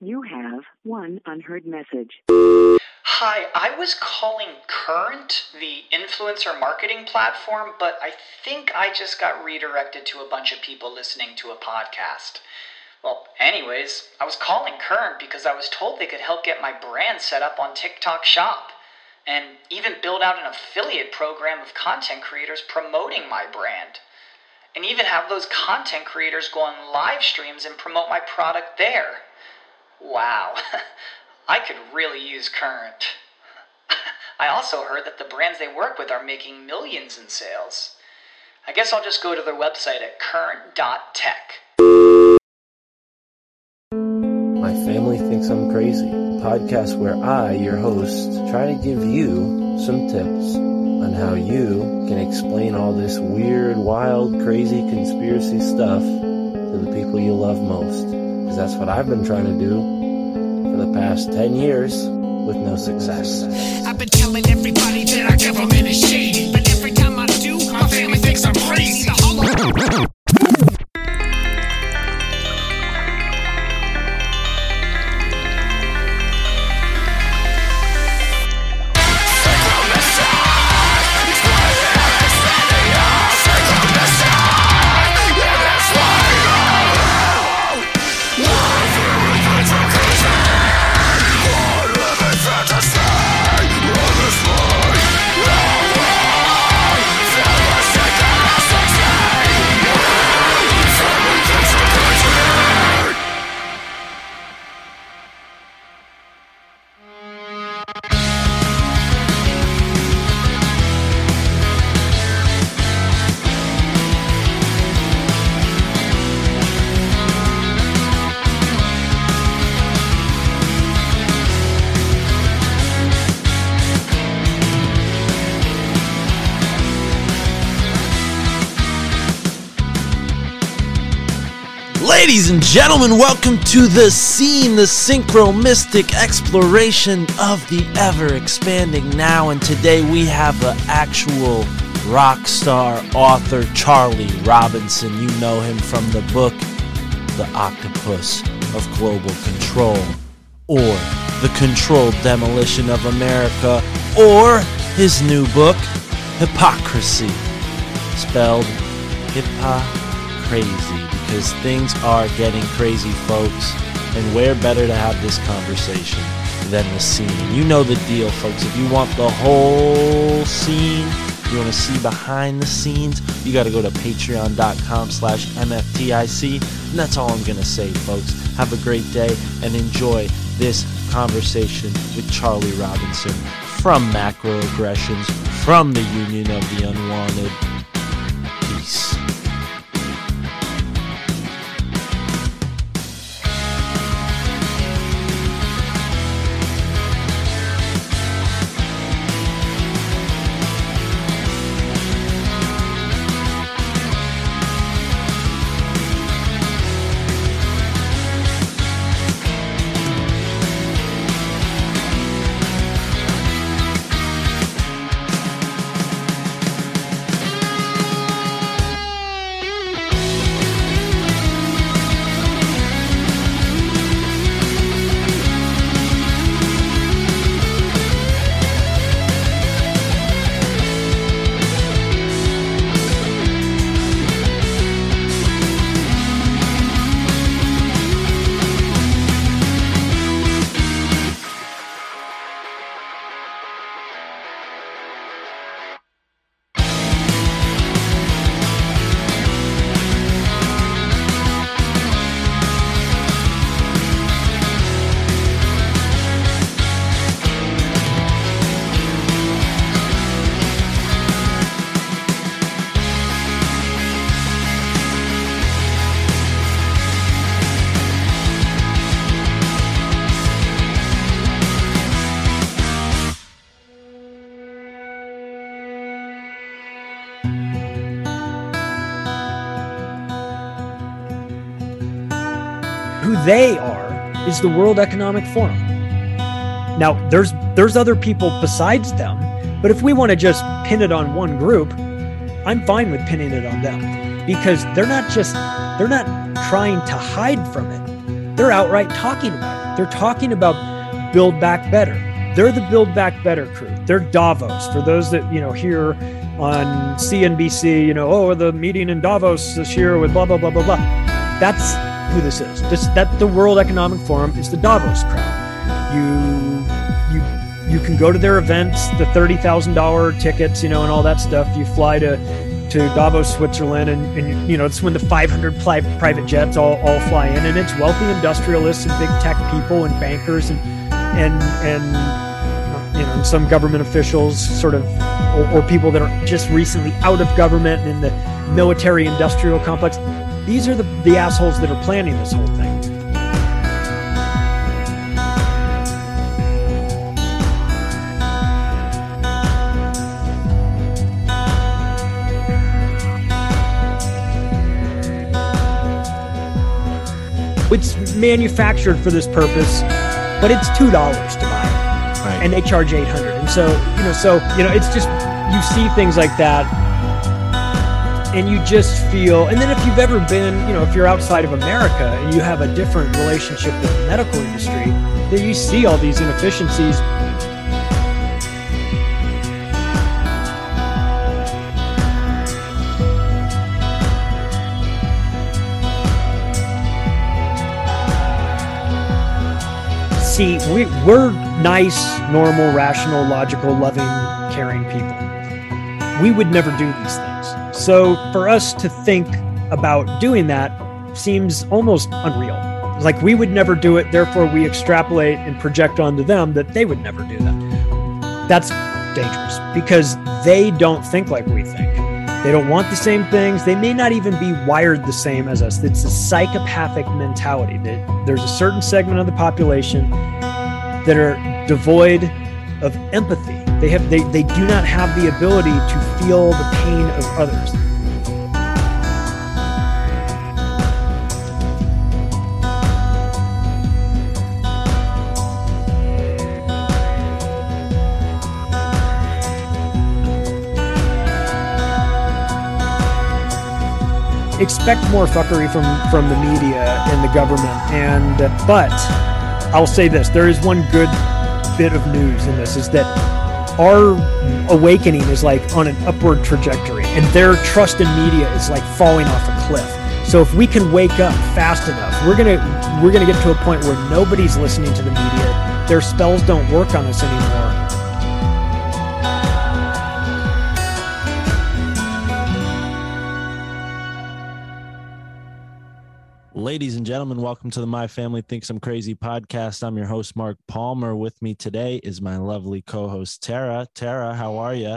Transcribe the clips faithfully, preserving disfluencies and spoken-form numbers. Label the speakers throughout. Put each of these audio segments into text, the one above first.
Speaker 1: You have one unheard message.
Speaker 2: Hi, I was calling Current, the influencer marketing platform, but I think I just got redirected to a bunch of people listening to a podcast. Well, anyways, I was calling Current because I was told they could help get my brand set up on TikTok Shop, and even build out an affiliate program of content creators promoting my brand, and even have those content creators go on live streams and promote my product there. Wow, I could really use Current. I also heard that the brands they work with are making millions in sales. I guess I'll just go to their website at current dot tech.
Speaker 3: My Family Thinks I'm Crazy, a podcast where I, your host, try to give you some tips on how you can explain all this weird, wild, crazy conspiracy stuff to the people you love most. Because that's what I've been trying to do for the past ten years with no success.
Speaker 4: I've been telling everybody that our government is shady, but every time I do, my family thinks I'm crazy. The whole
Speaker 5: Ladies and gentlemen, welcome to The Scene, the synchro-mystic exploration of the ever-expanding now. And today we have an actual rock star author, Charlie Robinson. You know him from the book, The Octopus of Global Control, or The Controlled Demolition of America, or his new book, Hypocrisy, spelled hip-hop-crazy. Because things are getting crazy, folks, and where better to have this conversation than The Scene. You know the deal, folks. If you want the whole scene, you want to see behind the scenes, you got to go to patreon.com slash MFTIC, and that's all I'm going to say, folks. Have a great day and enjoy this conversation with Charlie Robinson from Macroaggressions, from the Union of the Unwanted. Peace.
Speaker 6: Who they are is the World Economic Forum. Now, there's there's other people besides them, but if we want to just pin it on one group, I'm fine with pinning it on them, because they're not just they're not trying to hide from it. They're outright talking about it. They're talking about Build Back Better. They're the Build Back Better crew. They're Davos. For those that, you know, hear on C N B C, you know, oh, the meeting in Davos this year with blah, blah, blah, blah, blah. That's who this is. This, that the World Economic Forum is the Davos crowd. You, you, you can go to their events, the thirty thousand dollars tickets, you know, and all that stuff. You fly to, to Davos, Switzerland, and, and, you know, it's when the five hundred pli- private jets all, all fly in, and it's wealthy industrialists and big tech people and bankers and, and, and, you know, and some government officials sort of, or, or people that are just recently out of government and in the military industrial complex. These are the, the assholes that are planning this whole thing. It's manufactured for this purpose, but it's two dollars to buy it, right. And they charge eight hundred. And so, you know, so you know, it's just, you see things like that, and you just feel. And then if you've ever been, you know, if you're outside of America and you have a different relationship with the medical industry, then you see all these inefficiencies. See, we, we're nice, normal, rational, logical, loving, caring people. We would never do these things. So for us to think about doing that seems almost unreal. Like we would never do it, therefore we extrapolate and project onto them that they would never do that. That's dangerous because they don't think like we think. They don't want the same things. They may not even be wired the same as us. It's a psychopathic mentality that there's a certain segment of the population that are devoid of empathy. They have, they, they do not have the ability to feel the pain of others. Expect more fuckery from, from the media and the government. And, but I'll say this, there is one good bit of news in this, is that our awakening is like on an upward trajectory and their trust in media is like falling off a cliff. So if we can wake up fast enough, we're going to, we're going to get to a point where nobody's listening to the media. Their spells don't work on us anymore.
Speaker 5: Ladies and gentlemen, welcome to the My Family Thinks I'm Crazy podcast. I'm your host, Mark Palmer. With me today is my lovely co-host, Tara. Tara, how are you?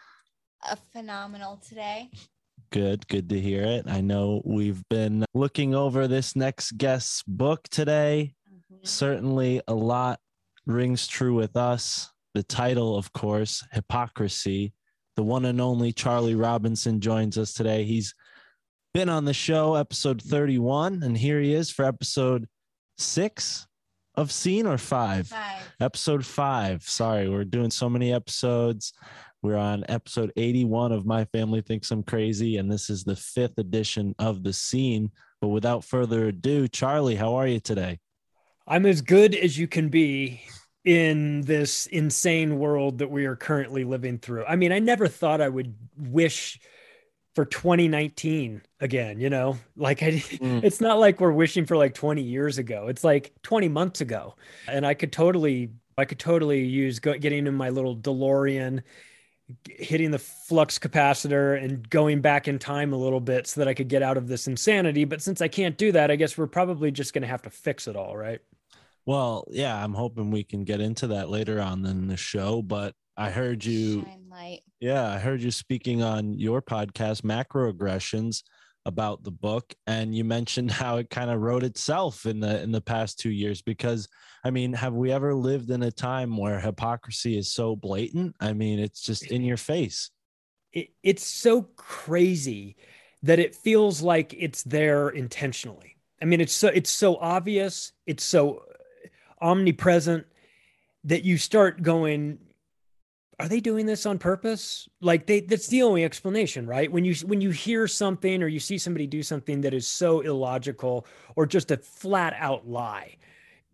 Speaker 7: A phenomenal today.
Speaker 5: Good, good to hear it. I know we've been looking over this next guest's book today. Mm-hmm. Certainly a lot rings true with us. The title, of course, Hypocrisy. The one and only Charlie Robinson joins us today. He's been on the show, episode thirty-one, and here he is for episode six of Scene or five?
Speaker 7: Five.
Speaker 5: Episode five. Sorry, we're doing so many episodes. We're on episode eighty-one of My Family Thinks I'm Crazy, and this is the fifth edition of The Scene. But without further ado, Charlie, how are you today?
Speaker 6: I'm as good as you can be in this insane world that we are currently living through. I mean, I never thought I would wish for twenty nineteen again, you know, like I, mm. It's not like we're wishing for like twenty years ago. It's like twenty months ago. And I could totally, I could totally use go, getting in my little DeLorean, hitting the flux capacitor and going back in time a little bit so that I could get out of this insanity. But since I can't do that, I guess we're probably just going to have to fix it all, right?
Speaker 5: Well, yeah, I'm hoping we can get into that later on in the show, but I heard you,
Speaker 7: Shine light.
Speaker 5: yeah, I heard you speaking on your podcast, Macroaggressions, about the book, and you mentioned how it kind of wrote itself in the in the past two years. Because, I mean, have we ever lived in a time where hypocrisy is so blatant? I mean, it's just in your face.
Speaker 6: It, it's so crazy that it feels like it's there intentionally. I mean, it's so it's so obvious, it's so omnipresent that you start going, are they doing this on purpose? Like they, that's the only explanation, right? When you, when you hear something or you see somebody do something that is so illogical or just a flat out lie,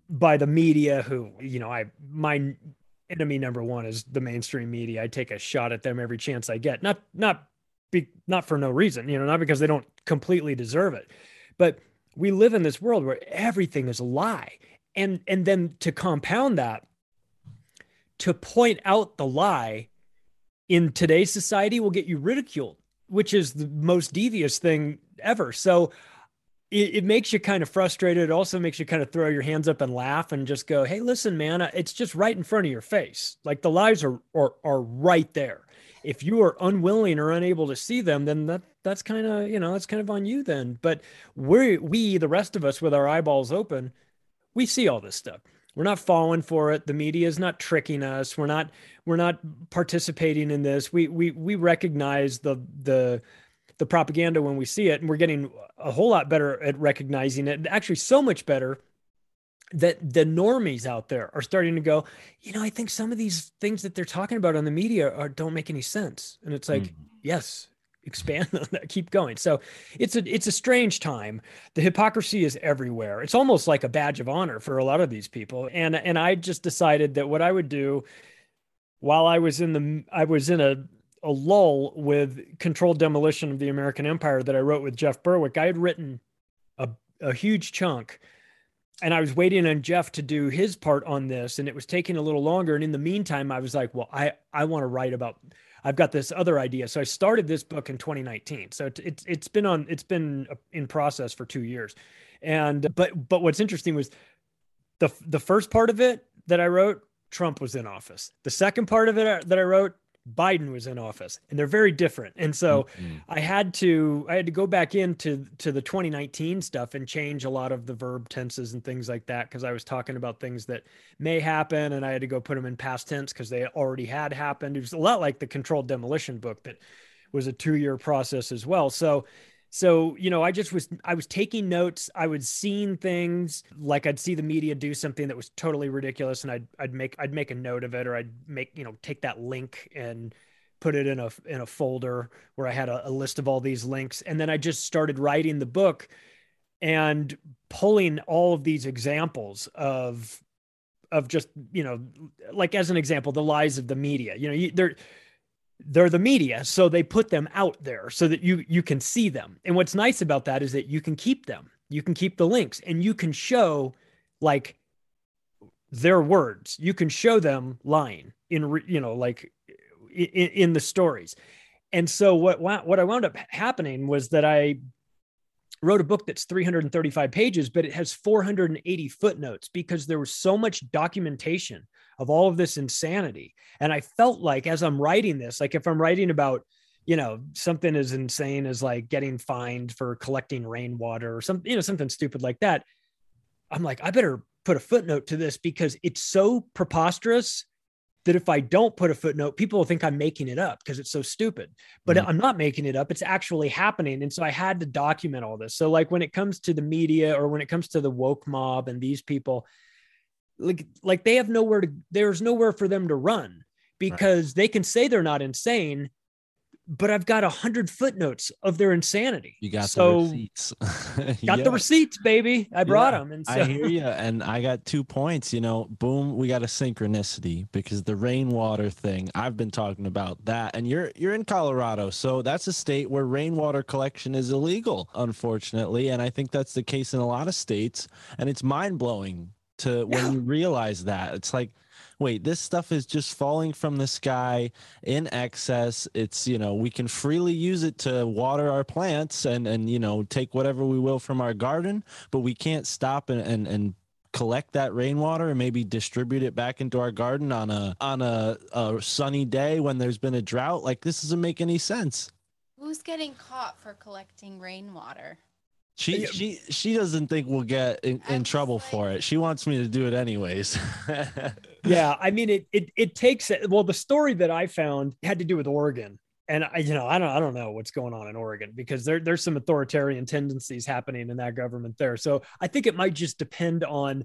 Speaker 6: by the media who, you know, I, my enemy number one is the mainstream media. I take a shot at them every chance I get. Not, not be, not for no reason, you know, not because they don't completely deserve it, but we live in this world where everything is a lie. And, and then to compound that, to point out the lie in today's society will get you ridiculed, which is the most devious thing ever. So it, it makes you kind of frustrated. It also makes you kind of throw your hands up and laugh and just go, hey, listen, man, it's just right in front of your face. Like the lies are, are, are right there. If you are unwilling or unable to see them, then that that's kind of, you know, that's kind of on you then. But we, we, the rest of us with our eyeballs open, we see all this stuff. We're not falling for it. The media is not tricking us. We're not, we're not participating in this. We, we, we recognize the, the, the propaganda when we see it, and we're getting a whole lot better at recognizing it. Actually, so much better that the normies out there are starting to go, you know, I think some of these things that they're talking about on the media are, don't make any sense. And it's like, mm. yes, expand on that, keep going. So it's a, it's a strange time. The hypocrisy is everywhere. It's almost like a badge of honor for a lot of these people. And, and I just decided that what I would do while I was in the, I was in a, a lull with Controlled Demolition of the American Empire that I wrote with Jeff Berwick. I had written a, a huge chunk, and I was waiting on Jeff to do his part on this, and it was taking a little longer. And in the meantime, I was like, well, I, I want to write about, I've got this other idea. So I started this book in twenty nineteen. So it, it's, it's been on, it's been in process for two years. And, but, but what's interesting was the, the first part of it that I wrote, Trump was in office. The second part of it that I wrote, Biden was in office, and they're very different. And so mm-hmm. I had to, I had to go back into to the twenty nineteen stuff and change a lot of the verb tenses and things like that. Cause I was talking about things that may happen, and I had to go put them in past tense cause they already had happened. It was a lot like the Controlled Demolition book that was a two year process as well. So So, you know, I just was, I was taking notes. I was seeing things, like I'd see the media do something that was totally ridiculous, and I'd, I'd make, I'd make a note of it, or I'd make, you know, take that link and put it in a, in a folder where I had a, a list of all these links. And then I just started writing the book and pulling all of these examples of, of just, you know, like as an example, the lies of the media, you know, you, they're, they're the media. So they put them out there so that you, you can see them. And what's nice about that is that you can keep them, you can keep the links, and you can show like their words. You can show them lying in, you know, like in, in the stories. And so what, what I wound up happening was that I wrote a book that's three hundred thirty-five pages, but it has four hundred eighty footnotes because there was so much documentation of all of this insanity. And I felt like as I'm writing this, like if I'm writing about, you know, something as insane as like getting fined for collecting rainwater or something, you know, something stupid like that, I'm like, I better put a footnote to this because it's so preposterous that if I don't put a footnote, people will think I'm making it up because it's so stupid, but mm-hmm. I'm not making it up. It's actually happening. And so I had to document all this. So like when it comes to the media or when it comes to the woke mob and these people, like, like they have nowhere to, there's nowhere for them to run because right. they can say they're not insane, but I've got a hundred footnotes of their insanity.
Speaker 5: You got
Speaker 6: so,
Speaker 5: the receipts.
Speaker 6: got
Speaker 5: yeah.
Speaker 6: the receipts, baby. I brought
Speaker 5: yeah,
Speaker 6: them. And so,
Speaker 5: I hear you. And I got two points, you know, boom, we got a synchronicity because the rainwater thing, I've been talking about that. And you're, you're in Colorado. So that's a state where rainwater collection is illegal, unfortunately. And I think that's the case in a lot of states. And it's mind blowing to when yeah. you realize that. It's like, wait, this stuff is just falling from the sky in excess. It's, you know, we can freely use it to water our plants and, and, you know, take whatever we will from our garden, but we can't stop and, and, and collect that rainwater and maybe distribute it back into our garden on a, on a, a sunny day when there's been a drought. Like, this doesn't make any sense.
Speaker 7: Who's getting caught for collecting rainwater?
Speaker 5: She she she doesn't think we'll get in, in trouble like, for it. She wants me to do it anyways.
Speaker 6: Yeah, I mean it it it takes it. Well, the story that I found had to do with Oregon, and I you know I don't I don't know what's going on in Oregon because there there's some authoritarian tendencies happening in that government there. So I think it might just depend on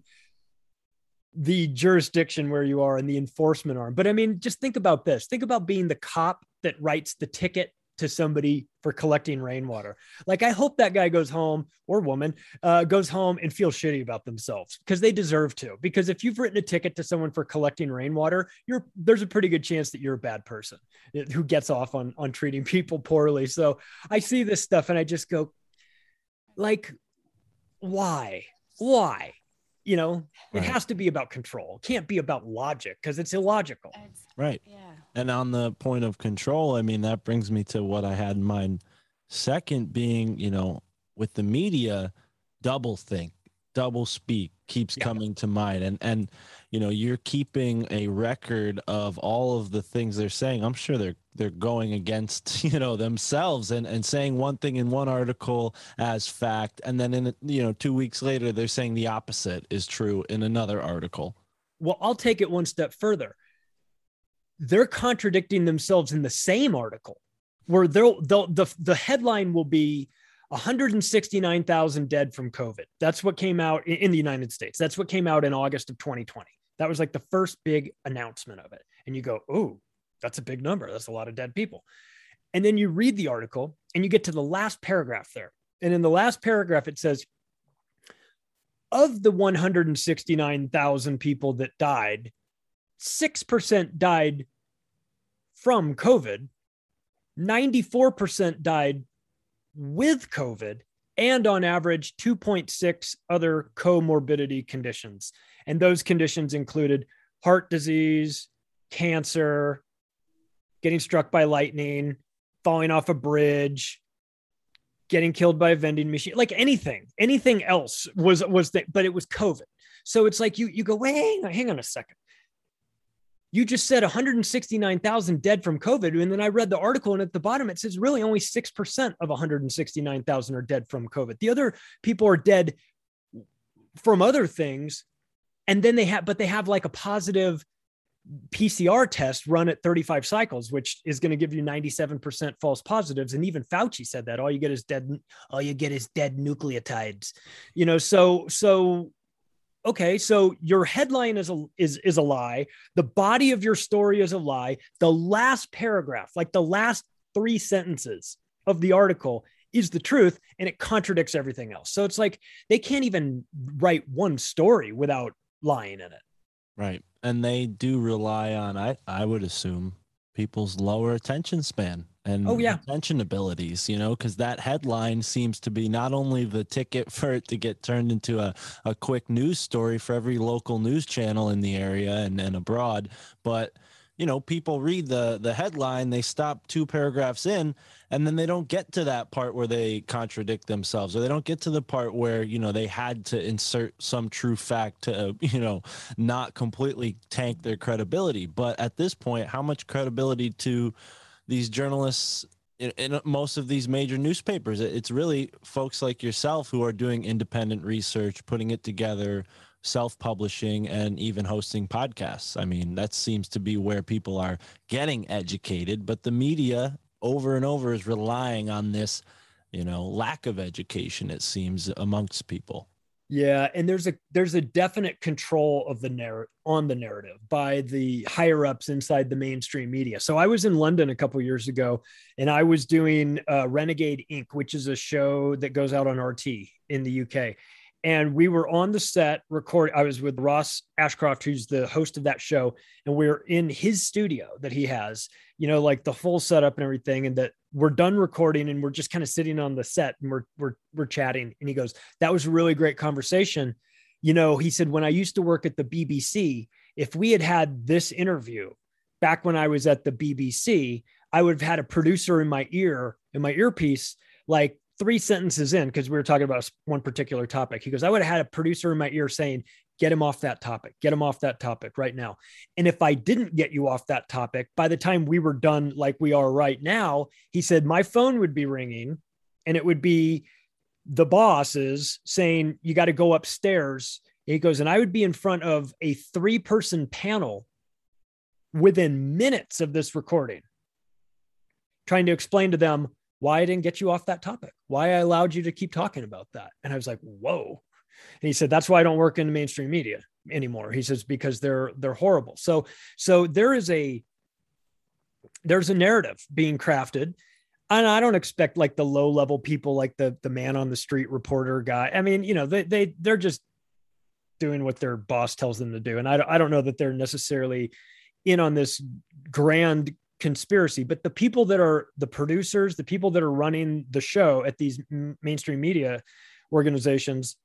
Speaker 6: the jurisdiction where you are and the enforcement arm. But I mean, just think about this. Think about being the cop that writes the ticket to somebody for collecting rainwater. Like, I hope that guy goes home, or woman uh, goes home and feels shitty about themselves, because they deserve to. Because if you've written a ticket to someone for collecting rainwater, you're there's a pretty good chance that you're a bad person who gets off on, on treating people poorly. So I see this stuff and I just go, like, why? Why? You know,
Speaker 5: Right.
Speaker 6: It has to be about control. It can't be about logic, because it's illogical.
Speaker 7: It's-
Speaker 5: Right.
Speaker 7: Yeah.
Speaker 5: And on the point of control, I mean, that brings me to what I had in mind. Second being, you know, with the media, double think, double speak keeps
Speaker 6: Yeah.
Speaker 5: coming to mind. And, and, you know, you're keeping a record of all of the things they're saying. I'm sure they're, they're going against, you know, themselves and, and saying one thing in one article as fact. And then in, you know, two weeks later, they're saying the opposite is true in another article.
Speaker 6: Well, I'll take it one step further. They're contradicting themselves in the same article, where they'll, they'll the, the headline will be one hundred sixty-nine thousand dead from COVID. That's what came out in, in the United States. That's what came out in August of twenty twenty. That was like the first big announcement of it. And you go, oh, that's a big number. That's a lot of dead people. And then you read the article and you get to the last paragraph there. And in the last paragraph, it says, of the one hundred sixty-nine thousand people that died, six percent died from COVID, ninety-four percent died with COVID, and on average, two point six other comorbidity conditions. And those conditions included heart disease, cancer, getting struck by lightning, falling off a bridge, getting killed by a vending machine, like anything, anything else was, was that, but it was COVID. So it's like, you, you go, wait, hang on a second. You just said one hundred sixty-nine thousand dead from COVID. And then I read the article, and at the bottom, it says really only six percent of one hundred sixty-nine thousand are dead from COVID. The other people are dead from other things. And then they have, but they have like a positive P C R test run at thirty-five cycles, which is going to give you ninety-seven percent false positives. And even Fauci said that all you get is dead. All you get is dead nucleotides, you know? So, so, okay. So your headline is a, is, is a lie. The body of your story is a lie. The last paragraph, like the last three sentences of the article, is the truth, and it contradicts everything else. So it's like, they can't even write one story without lying in it.
Speaker 5: Right. And they do rely on, I, I would assume, people's lower attention span and
Speaker 6: Oh, yeah.
Speaker 5: attention abilities, you know, because that headline seems to be not only the ticket for it to get turned into a, a quick news story for every local news channel in the area and, and abroad, but, you know, people read the, the headline, they stop two paragraphs in, and then they don't get to that part where they contradict themselves, or they don't get to the part where, you know, they had to insert some true fact to, uh, you know, not completely tank their credibility. But at this point, how much credibility to these journalists in, in most of these major newspapers? It's really folks like yourself who are doing independent research, putting it together, self-publishing, and even hosting podcasts. I mean, that seems to be where people are getting educated, but the media over and over is relying on this, you know, lack of education, it seems, amongst people.
Speaker 6: Yeah, and there's a there's a definite control of the narrative on the narrative by the higher ups inside the mainstream media. So I was in London a couple of years ago, and I was doing uh, Renegade Incorporated, which is a show that goes out on R T in the U K. And we were on the set recording. I was with Ross Ashcroft, who's the host of that show. And we we're in his studio that he has, you know, like the full setup and everything. And that we're done recording and we're just kind of sitting on the set and we're, we're, we're chatting. And he goes, that was a really great conversation. You know, he said, when I used to work at the B B C, if we had had this interview back when I was at the B B C, I would have had a producer in my ear, in my earpiece, like, three sentences in, because we were talking about one particular topic. He goes, I would have had a producer in my ear saying, get him off that topic, get him off that topic right now. And if I didn't get you off that topic, by the time we were done, like we are right now, he said, my phone would be ringing and it would be the bosses saying, you got to go upstairs. He goes, and I would be in front of a three person panel within minutes of this recording, trying to explain to them why I didn't get you off that topic, why I allowed you to keep talking about that. And I was like, whoa. And he said, that's why I don't work in the mainstream media anymore. He says, because they're, they're horrible. So, so there is a, there's a narrative being crafted. And I don't expect like the low level people, like the, the man on the street reporter guy. I mean, you know, they, they, they're just doing what their boss tells them to do. And I, I don't know that they're necessarily in on this grand conspiracy, but the people that are the producers, the people that are running the show at these m- mainstream media organizations,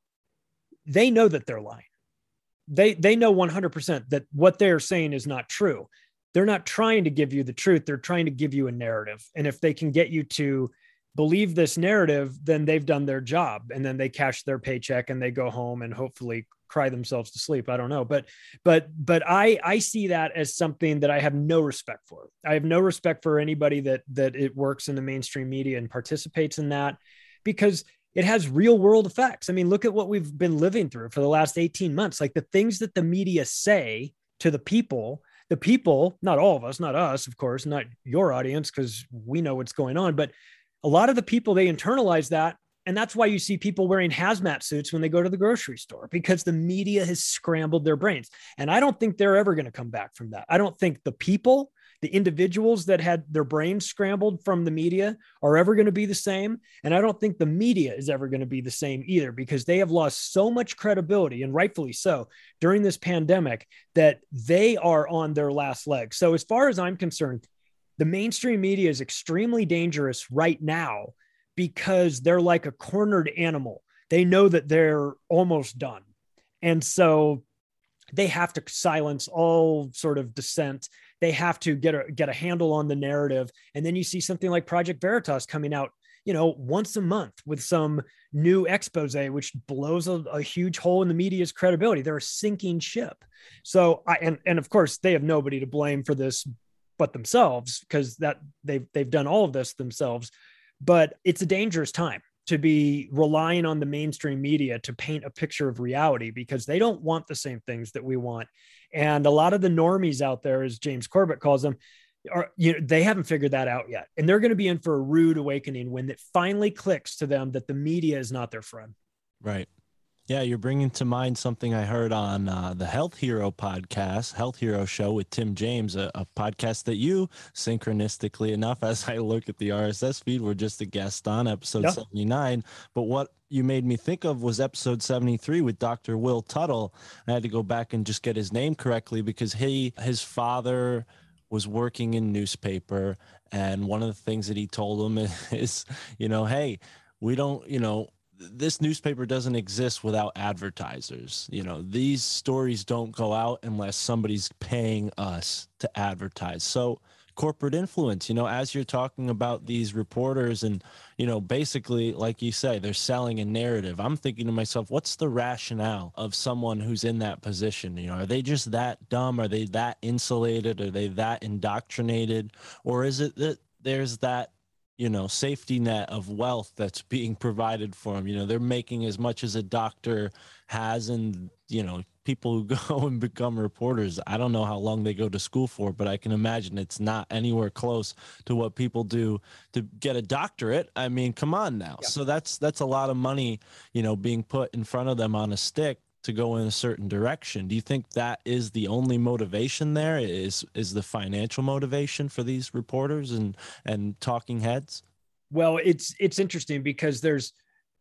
Speaker 6: they know that they're lying. They, they know one hundred percent that what they're saying is not true. They're not trying to give you the truth. They're trying to give you a narrative. And if they can get you to believe this narrative, then they've done their job, and then they cash their paycheck and they go home and hopefully cry themselves to sleep. I don't know. But, but, but I, I see that as something that I have no respect for. I have no respect for anybody that, that it works in the mainstream media and participates in that, because it has real world effects. I mean, look at what we've been living through for the last eighteen months. Like the things that the media say to the people, the people, not all of us, not us, of course, not your audience, because we know what's going on, but a lot of the people, they internalize that. And that's why you see people wearing hazmat suits when they go to the grocery store, because the media has scrambled their brains. And I don't think they're ever going to come back from that. I don't think the people, the individuals that had their brains scrambled from the media are ever going to be the same. And I don't think the media is ever going to be the same either, because they have lost so much credibility, and rightfully so, during this pandemic, that they are on their last leg. So as far as I'm concerned, the mainstream media is extremely dangerous right now, because they're like a cornered animal. They know that they're almost done. And so they have to silence all sort of dissent. They have to get a, get a handle on the narrative. And then you see something like Project Veritas coming out, you know, once a month with some new expose, which blows a, a huge hole in the media's credibility. They're a sinking ship. So I, and, and of course they have nobody to blame for this but themselves, because that they've, they've done all of this themselves. But it's a dangerous time to be relying on the mainstream media to paint a picture of reality, because they don't want the same things that we want. And a lot of the normies out there, as James Corbett calls them, are, you know, they haven't figured that out yet. And they're going to be in for a rude awakening when it finally clicks to them that the media is not their friend.
Speaker 5: Right. Yeah, you're bringing to mind something I heard on uh, the Health Hero podcast, Health Hero Show with Tim James, a, a podcast that you, synchronistically enough, as I look at the R S S feed, were just a guest on episode yeah. seventy-nine. But what you made me think of was episode seventy-three with Doctor Will Tuttle. I had to go back and just get his name correctly, because he, his father was working in newspaper. And one of the things that he told him is, you know, hey, we don't, you know, this newspaper doesn't exist without advertisers. You know, these stories don't go out unless somebody's paying us to advertise. So corporate influence, you know, as you're talking about these reporters and, you know, basically, like you say, they're selling a narrative. I'm thinking to myself, what's the rationale of someone who's in that position? You know, are they just that dumb? Are they that insulated? Are they that indoctrinated? Or is it that there's that, you know, safety net of wealth that's being provided for them? You know, they're making as much as a doctor has, and, you know, people who go and become reporters, I don't know how long they go to school for, but I can imagine it's not anywhere close to what people do to get a doctorate. I mean, come on now. Yeah. So that's, that's a lot of money, you know, being put in front of them on a stick to go in a certain direction. Do you think that is the only motivation there, is is the financial motivation for these reporters and and talking heads?
Speaker 6: Well, it's it's interesting because there's,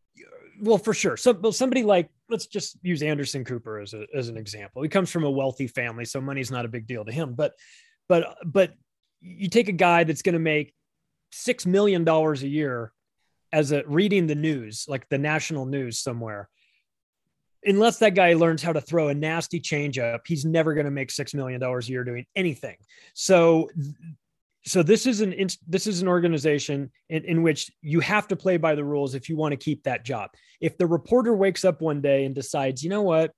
Speaker 6: well, for sure. So somebody like, let's just use Anderson Cooper as a, as an example. He comes from a wealthy family, so money's not a big deal to him. But but but you take a guy that's going to make six million dollars a year as a reading the news, like the national news somewhere. Unless that guy learns how to throw a nasty changeup, he's never going to make six million dollars a year doing anything. So, so this is an, this is an organization in, in which you have to play by the rules if you want to keep that job. If the reporter wakes up one day and decides, you know what,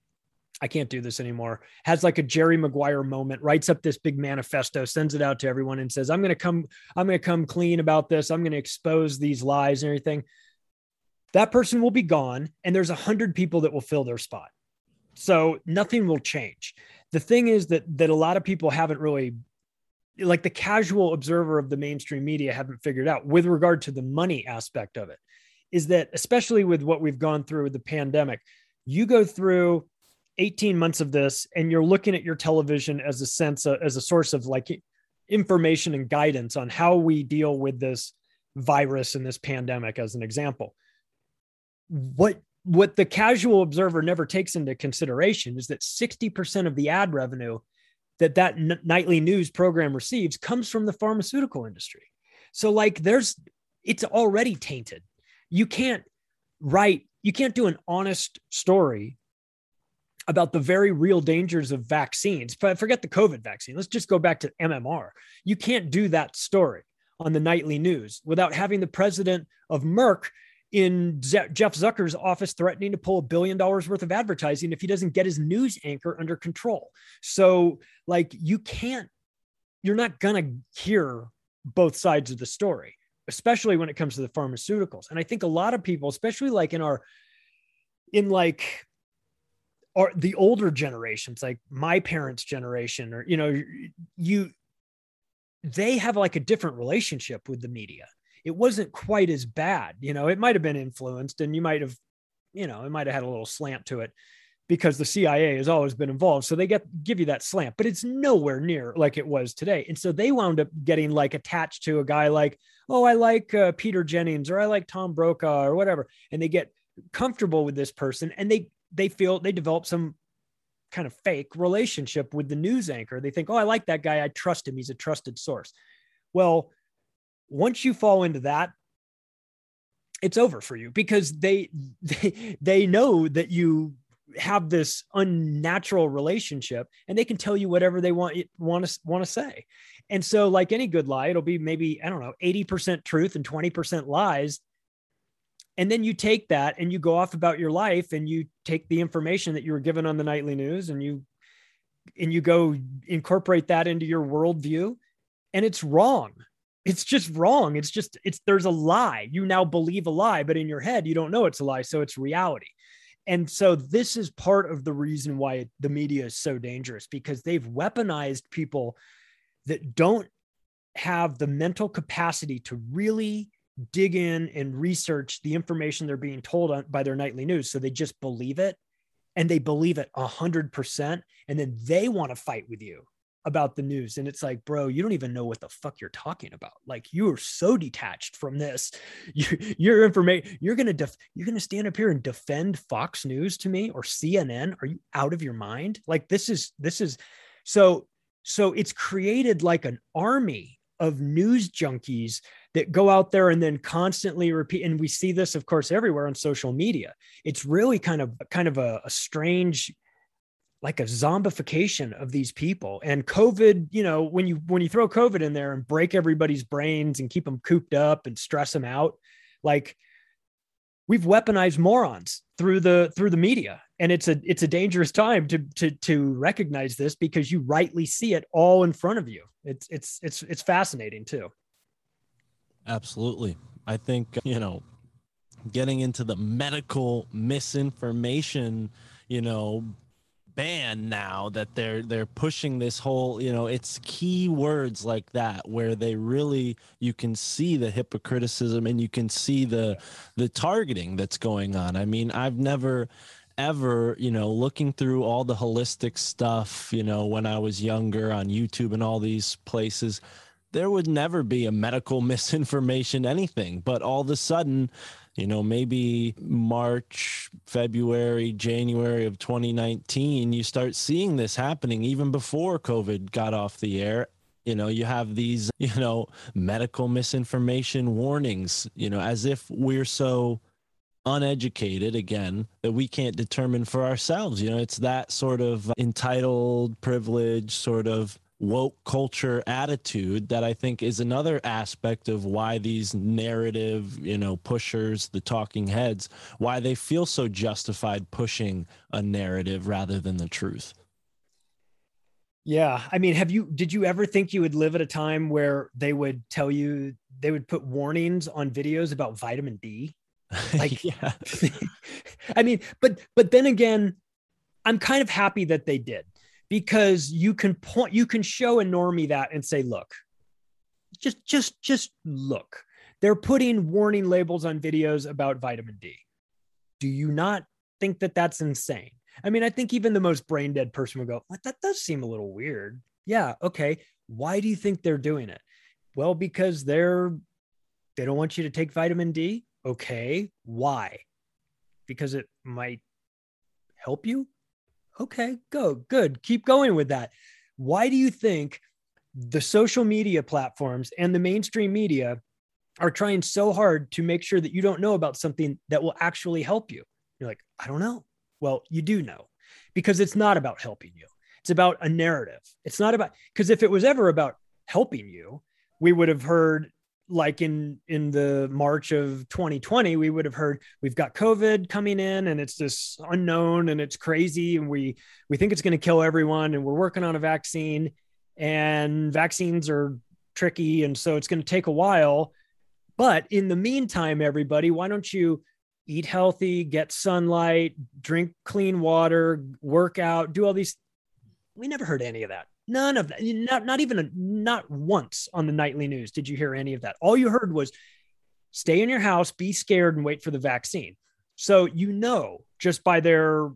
Speaker 6: I can't do this anymore, has like a Jerry Maguire moment, writes up this big manifesto, sends it out to everyone and says, I'm going to come, I'm going to come clean about this. I'm going to expose these lies and everything. That person will be gone, and there's a hundred people that will fill their spot. So nothing will change. The thing is that, that a lot of people haven't really, like the casual observer of the mainstream media, haven't figured out with regard to the money aspect of it, is that especially with what we've gone through with the pandemic, you go through eighteen months of this and you're looking at your television as a sense of, as a source of like information and guidance on how we deal with this virus and this pandemic as an example. What what the casual observer never takes into consideration is that sixty percent of the ad revenue that that n- nightly news program receives comes from the pharmaceutical industry. So like there's, it's already tainted. You can't write, you can't do an honest story about the very real dangers of vaccines. But forget the COVID vaccine. Let's just go back to M M R. You can't do that story on the nightly news without having the president of Merck in Z- Jeff Zucker's office threatening to pull a billion dollars worth of advertising if he doesn't get his news anchor under control. So like you can't, you're not going to hear both sides of the story, especially when it comes to the pharmaceuticals. And I think a lot of people, especially like in our, in like or the older generations, like my parents' generation, or, you know, you, they have like a different relationship with the media. It wasn't quite as bad. You know, it might've been influenced and you might've, you know, it might've had a little slant to it because the C I A has always been involved. So they get, give you that slant, but it's nowhere near like it was today. And so they wound up getting like attached to a guy like, oh, I like uh, Peter Jennings, or I like Tom Brokaw or whatever. And they get comfortable with this person and they, they feel they develop some kind of fake relationship with the news anchor. They think, oh, I like that guy. I trust him. He's a trusted source. Well, once you fall into that, it's over for you because they, they, they know that you have this unnatural relationship and they can tell you whatever they want, want to, want to say. And so like any good lie, it'll be maybe, I don't know, eighty percent truth and twenty percent lies. And then you take that and you go off about your life and you take the information that you were given on the nightly news and you, and you go incorporate that into your worldview, and it's wrong. It's just wrong. It's just, it's, there's a lie. You now believe a lie, but in your head, you don't know it's a lie. So it's reality. And so this is part of the reason why the media is so dangerous, because they've weaponized people that don't have the mental capacity to really dig in and research the information they're being told on, by their nightly news. So they just believe it, and they believe it a hundred percent. And then they want to fight with you about the news. And it's like, bro, you don't even know what the fuck you're talking about. Like, you are so detached from this. You, your information, you're going to, def- you're going to stand up here and defend Fox News to me or C N N. Are you out of your mind? Like, this is, this is so, so it's created like an army of news junkies that go out there and then constantly repeat. And we see this, of course, everywhere on social media. It's really kind of, kind of a, a strange, like a zombification of these people. And COVID, you know, when you, when you throw COVID in there and break everybody's brains and keep them cooped up and stress them out, like we've weaponized morons through the, through the media. And it's a, it's a dangerous time to, to, to recognize this, because you rightly see it all in front of you. It's, it's, it's, it's fascinating too.
Speaker 5: Absolutely. I think, you know, getting into the medical misinformation, you know, ban now that they're they're pushing this whole, you know, it's key words like that where they really, you can see the hypocriticism and you can see the the targeting that's going on. I mean, I've never ever, you know, looking through all the holistic stuff, you know, when I was younger on YouTube and all these places, there would never be a medical misinformation anything. But all of a sudden, you know, maybe March, February, January of twenty nineteen, you start seeing this happening even before COVID got off the air. You know, you have these, you know, medical misinformation warnings, you know, as if we're so uneducated, again, that we can't determine for ourselves. You know, it's that sort of entitled, privileged, sort of woke culture attitude that I think is another aspect of why these narrative, you know, pushers, the talking heads, why they feel so justified pushing a narrative rather than the truth.
Speaker 6: Yeah. I mean, have you, did you ever think you would live at a time where they would tell you, they would put warnings on videos about vitamin D? Like,
Speaker 5: yeah.
Speaker 6: I mean, but, but then again, I'm kind of happy that they did. Because you can point, you can show a normie that and say, look, just, just, just look, they're putting warning labels on videos about vitamin D. Do you not think that that's insane? I mean, I think even the most brain dead person would go, what, that does seem a little weird. Yeah. Okay. Why do you think they're doing it? Well, because they're They don't want you to take vitamin D. Okay. Why? Because it might help you. Okay, go. Good. Keep going with that. Why do you think the social media platforms and the mainstream media are trying so hard to make sure that you don't know about something that will actually help you? You're like, I don't know. Well, you do know, because it's not about helping you. It's about a narrative. It's not about, because if it was ever about helping you, we would have heard, like in, in the March of twenty twenty, we would have heard we've got COVID coming in and it's this unknown and it's crazy. And we, we think it's going to kill everyone and we're working on a vaccine, and vaccines are tricky. And so it's going to take a while, but in the meantime, everybody, why don't you eat healthy, get sunlight, drink clean water, work out, do all these. We never heard any of that. None of that. Not, not even a, not once on the nightly news did you hear any of that. All you heard was stay in your house, be scared, and wait for the vaccine. So, you know, just by their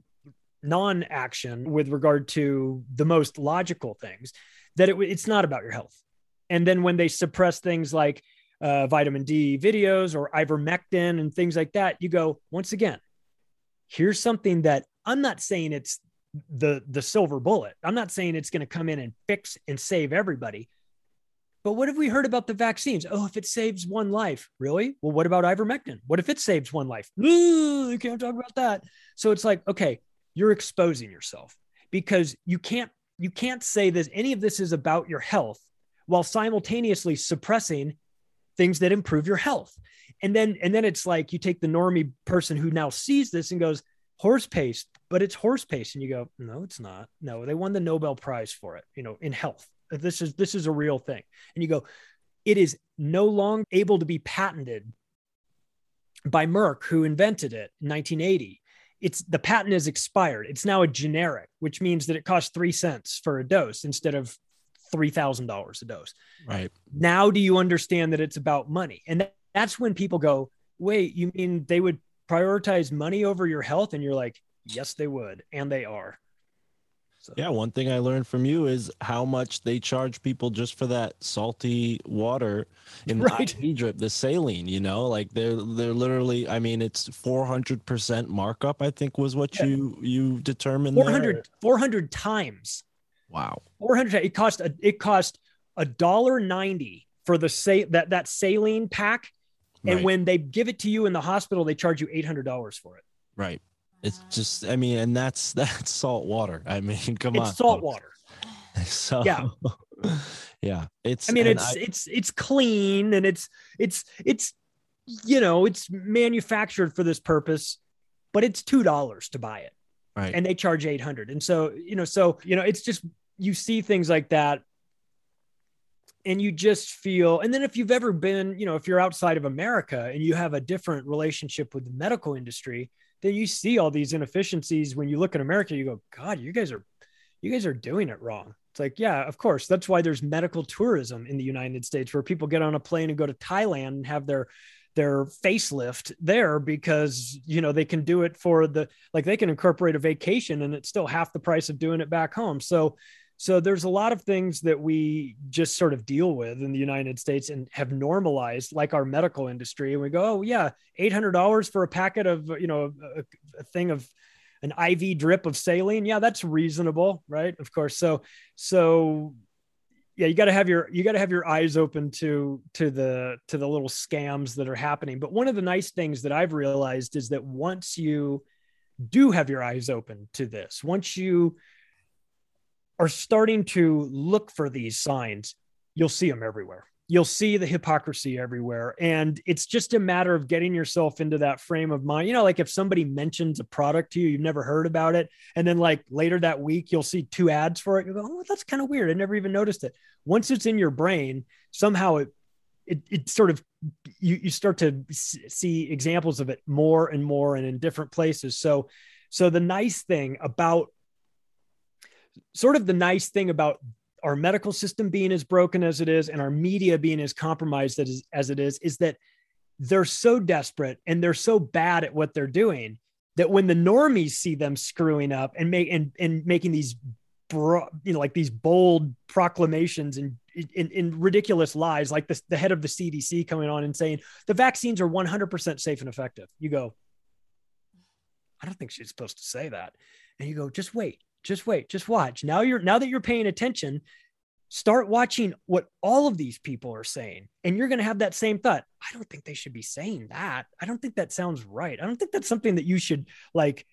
Speaker 6: non-action with regard to the most logical things, that it, it's not about your health. And then when they suppress things like uh, vitamin D videos or ivermectin and things like that, you go, once again, here's something that I'm not saying it's the, the silver bullet. I'm not saying it's going to come in and fix and save everybody. But what have we heard about the vaccines? Oh, if it saves one life, really? Well, what about ivermectin? What if it saves one life? Ooh, you can't talk about that. So it's like, okay, you're exposing yourself, because you can't, you can't say that any of this is about your health while simultaneously suppressing things that improve your health. And then, and then it's like, you take the normie person who now sees this and goes, horse paste, but it's horse paste. And you go, no, it's not. No, they won the Nobel Prize for it, you know, in health. This is, this is a real thing. And you go, it is no longer able to be patented by Merck, who invented it in nineteen eighty. It's, the patent is expired. It's now a generic, which means that it costs three cents for a dose instead of three thousand dollars a dose.
Speaker 5: Right.
Speaker 6: Now, do you understand that it's about money? And that's when people go, wait, you mean they would prioritize money over your health? And you're like, yes, they would. And they are. So.
Speaker 5: Yeah. One thing I learned from you is how much they charge people just for that salty water in the
Speaker 6: right.
Speaker 5: I V drip, the saline, you know, like they're, they're literally, I mean, it's four hundred percent markup, I think was what yeah. you, you determined.
Speaker 6: four hundred, four hundred times.
Speaker 5: Wow.
Speaker 6: four hundred. It cost a, it cost a dollar ninety for the say that, that saline pack. And
Speaker 5: right.
Speaker 6: when they give it to you in the hospital, they charge you eight hundred dollars for it.
Speaker 5: Right. It's just, I mean, and that's, that's salt water. I mean, come
Speaker 6: it's
Speaker 5: on.
Speaker 6: It's salt folks. water.
Speaker 5: So,
Speaker 6: yeah.
Speaker 5: yeah. It's,
Speaker 6: I mean, it's,
Speaker 5: I,
Speaker 6: it's, it's clean and it's, it's, it's, you know, it's manufactured for this purpose, but it's two dollars to buy it.
Speaker 5: Right.
Speaker 6: And they charge eight hundred. And so, you know, so, you know, it's just, you see things like that and you just feel, and then if you've ever been, you know, if you're outside of America and you have a different relationship with the medical industry, then you see all these inefficiencies. When you look at America, you go, God, you guys are, you guys are doing it wrong. It's like, yeah, of course. That's why there's medical tourism in the United States, where people get on a plane and go to Thailand and have their, their facelift there, because, you know, they can do it for the, like they can incorporate a vacation and it's still half the price of doing it back home. So, so there's a lot of things that we just sort of deal with in the United States and have normalized, like our medical industry. And we go, oh yeah, eight hundred dollars for a packet of, you know, a, a thing of an I V drip of saline. Yeah, that's reasonable. Right. Of course. So, so yeah, you got to have your, you got to have your eyes open to, to the, to the little scams that are happening. But one of the nice things that I've realized is that once you do have your eyes open to this, once you are starting to look for these signs, you'll see them everywhere. You'll see the hypocrisy everywhere. And it's just a matter of getting yourself into that frame of mind. You know, like if somebody mentions a product to you, you've never heard about it. And then like later that week, you'll see two ads for it. You go, oh, that's kind of weird. I never even noticed it. Once it's in your brain, somehow it, it, it sort of, you, you start to see examples of it more and more and in different places. So, so the nice thing about sort of the nice thing about our medical system being as broken as it is and our media being as compromised as, as it is, is that they're so desperate and they're so bad at what they're doing that when the normies see them screwing up and make, and, and making these, bro, you know, like these bold proclamations and, in, in ridiculous lies, like the, the head of the C D C coming on and saying the vaccines are one hundred percent safe and effective. You go, I don't think she's supposed to say that. And you go, just wait, just wait, just watch. Now you're, now that you're paying attention, start watching what all of these people are saying. And you're going to have that same thought. I don't think they should be saying that. I don't think that sounds right. I don't think that's something that you should like,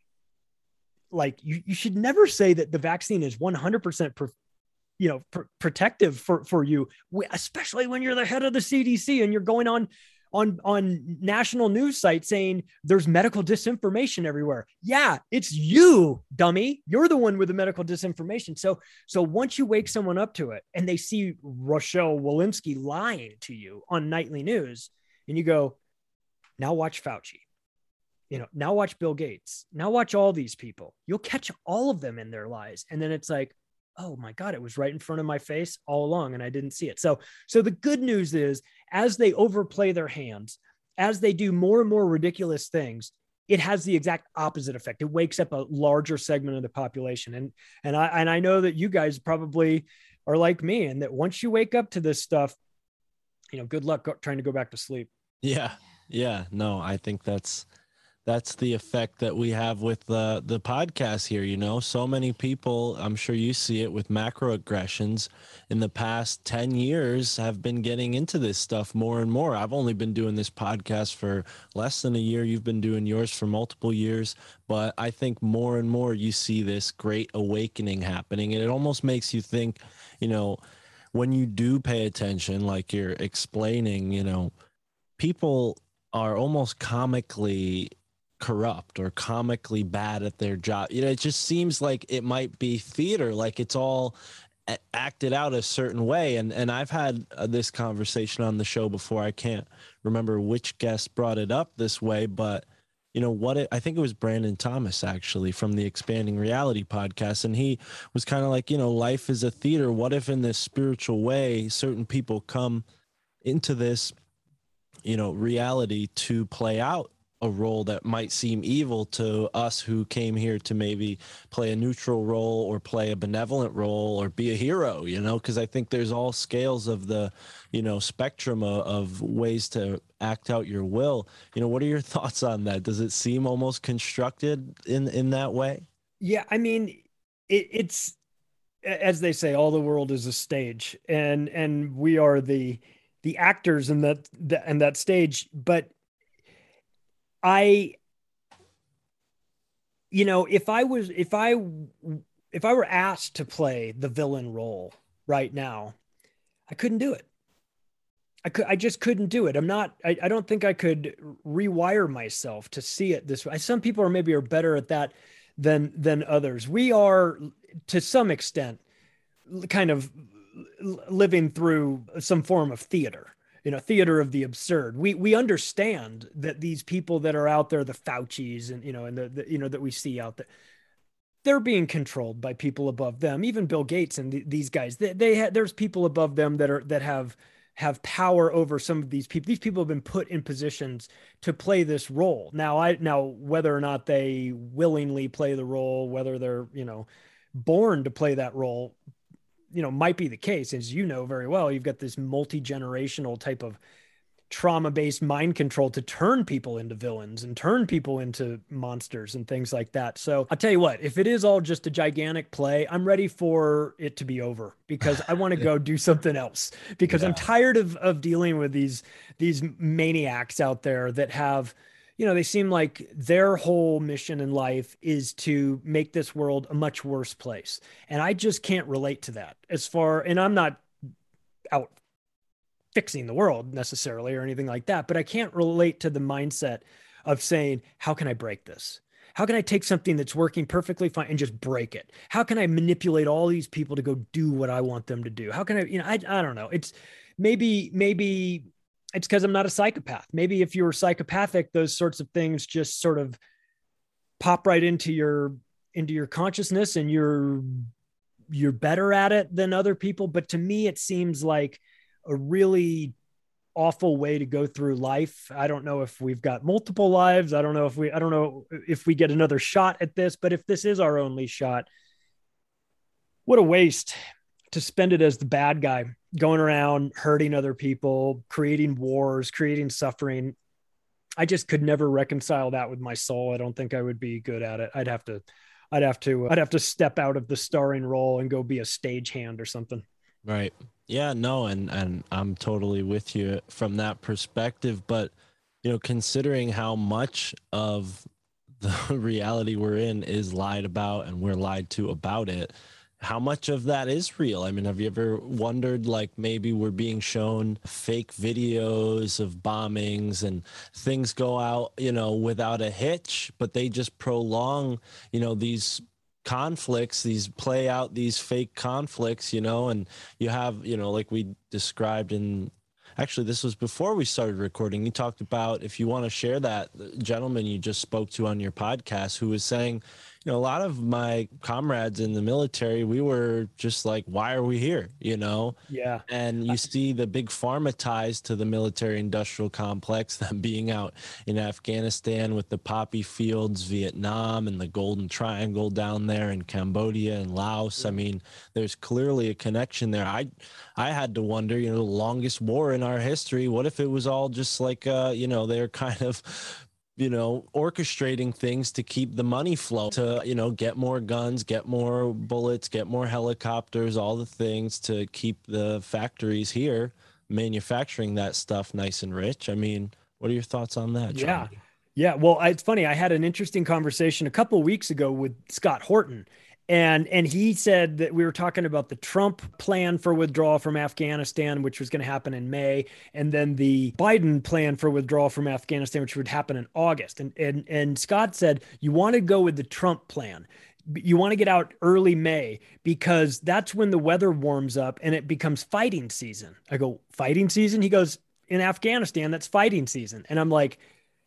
Speaker 6: like you, you should never say that the vaccine is one hundred percent per, you know, pr- protective for, for you, especially when you're the head of the C D C and you're going on, on, on national news sites saying there's medical disinformation everywhere. Yeah, it's you, dummy. You're the one with the medical disinformation. So, so once you wake someone up to it and they see Rochelle Walensky lying to you on nightly news and you go, now watch Fauci, you know, now watch Bill Gates, now watch all these people, you'll catch all of them in their lies. And then it's like, oh my God, it was right in front of my face all along and I didn't see it. So, so the good news is as they overplay their hands, as they do more and more ridiculous things, it has the exact opposite effect. It wakes up a larger segment of the population. And, and I, and I know that you guys probably are like me, and that once you wake up to this stuff, you know, good luck go, trying to go back to sleep.
Speaker 5: Yeah. Yeah. No, I think that's, that's the effect that we have with the, the podcast here. You know, so many people, I'm sure you see it with macroaggressions in the past ten years have been getting into this stuff more and more. I've only been doing this podcast for less than a year. You've been doing yours for multiple years, but I think more and more you see this great awakening happening. And it almost makes you think, you know, when you do pay attention, like you're explaining, you know, people are almost comically corrupt or comically bad at their job. You know, it just seems like it might be theater, like it's all a- acted out a certain way. And and I've had uh, this conversation on the show before. I can't remember which guest brought it up this way, but you know what? It, I think it was Brandon Thomas actually from the Expanding Reality podcast, and he was kind of like, you know, life is a theater. What if in this spiritual way, certain people come into this, you know, reality to play out a role that might seem evil to us who came here to maybe play a neutral role or play a benevolent role or be a hero, you know, because I think there's all scales of the, you know, spectrum of, of ways to act out your will. You know, what are your thoughts on that? Does it seem almost constructed in, in that way?
Speaker 6: Yeah. I mean, it, it's, as they say, all the world is a stage, and, and we are the, the actors in that, the, in that stage. But I, you know, if I was, if I, if I were asked to play the villain role right now, I couldn't do it. I could, I just couldn't do it. I'm not, I, I don't think I could rewire myself to see it this way. Some people are maybe are better at that than, than others. We are to some extent kind of living through some form of theater. You know, theater of the absurd. We we understand that these people that are out there, the Faucis and, you know, and the, the you know, that we see out there, they're being controlled by people above them. Even Bill Gates and the, these guys, they, they ha- there's people above them that are, that have, have power over some of these people. These people have been put in positions to play this role. Now, I, now, whether or not they willingly play the role, whether they're, you know, born to play that role, you know, might be the case. As you know very well, you've got this multi-generational type of trauma-based mind control to turn people into villains and turn people into monsters and things like that. So I'll tell you what, if it is all just a gigantic play, I'm ready for it to be over, because I want to go do something else, because yeah. I'm tired of, of dealing with these, these maniacs out there that have, you know, they seem like their whole mission in life is to make this world a much worse place. And I just can't relate to that as far, and I'm not out fixing the world necessarily or anything like that, but I can't relate to the mindset of saying, how can I break this? How can I take something that's working perfectly fine and just break it? How can I manipulate all these people to go do what I want them to do? How can I, you know, I, I don't know. It's maybe, maybe, it's because I'm not a psychopath. Maybe if you were psychopathic, those sorts of things just sort of pop right into your, into your consciousness, and you're, you're better at it than other people. But to me, it seems like a really awful way to go through life. I don't know if we've got multiple lives. I don't know if we, I don't know if we get another shot at this, but if this is our only shot, what a waste. to spend it as the bad guy, going around hurting other people, creating wars, creating suffering. I just could never reconcile that with my soul. I don't think I would be good at it. I'd have to, I'd have to, I'd have to step out of the starring role and go be a stagehand or something.
Speaker 5: Right. Yeah, no. And, and I'm totally with you from that perspective, but you know, considering how much of the reality we're in is lied about and we're lied to about it, how much of that is real? I mean, have you ever wondered, like, maybe we're being shown fake videos of bombings and things go out, you know, without a hitch, but they just prolong, you know, these conflicts, these play out these fake conflicts, you know, and you have, you know, like we described in, actually, this was before we started recording. You talked about, if you want to share that, the gentleman you just spoke to on your podcast who was saying, you know, a lot of my comrades in the military, we were just like, why are we here? You know?
Speaker 6: Yeah.
Speaker 5: And you see the big pharma ties to the military industrial complex, them being out in Afghanistan with the poppy fields, Vietnam, and the Golden Triangle down there in Cambodia and Laos. I mean, there's clearly a connection there. I, I had to wonder, you know, the longest war in our history, what if it was all just like, uh, you know, they're kind of, you know, orchestrating things to keep the money flow, to, you know, get more guns, get more bullets, get more helicopters, all the things to keep the factories here manufacturing that stuff nice and rich. I mean, what are your thoughts on that, John?
Speaker 6: Yeah. Yeah. Well, I, it's funny. I had an interesting conversation a couple of weeks ago with Scott Horton. And, and he said that we were talking about the Trump plan for withdrawal from Afghanistan, which was going to happen in May, and then the Biden plan for withdrawal from Afghanistan, which would happen in August. And, and, and Scott said, you want to go with the Trump plan. You want to get out early May because that's when the weather warms up and it becomes fighting season. I go, fighting season? He goes, in Afghanistan, that's fighting season. And I'm like,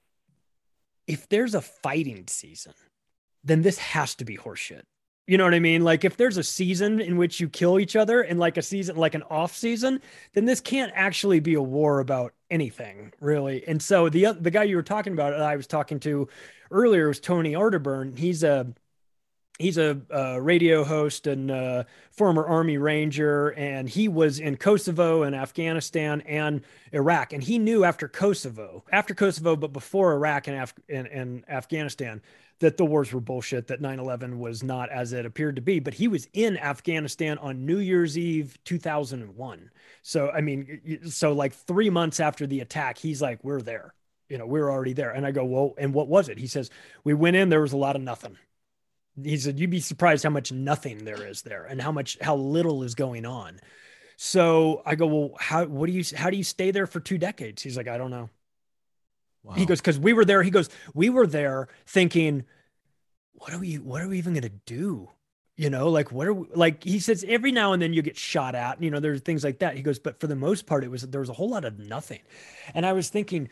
Speaker 6: if there's a fighting season, then this has to be horseshit. You know what I mean? Like if there's a season in which you kill each other and like a season, like an off season, then this can't actually be a war about anything really. And so the, the guy you were talking about, I was talking to earlier was Tony Arterburn. He's a, he's a, uh radio host and uh former Army Ranger. And he was in Kosovo and Afghanistan and Iraq. And he knew after Kosovo, after Kosovo, but before Iraq and, Af- and, and Afghanistan, that the wars were bullshit, that nine eleven was not as it appeared to be. But he was in Afghanistan on New Year's Eve, two thousand one. So, I mean, so like three months after the attack, he's like, we're there, you know, we're already there. And I go, well, and what was it? He says, we went in, there was a lot of nothing. He said, you'd be surprised how much nothing there is there and how much, how little is going on. So I go, well, how, what do you, how do you stay there for two decades? He's like, I don't know. Wow. He goes, cause we were there. He goes, we were there thinking, what are we, what are we even going to do? You know, like, what are we, like, he says, every now and then you get shot at, you know, there's things like that. He goes, but for the most part, it was, there was a whole lot of nothing. And I was thinking,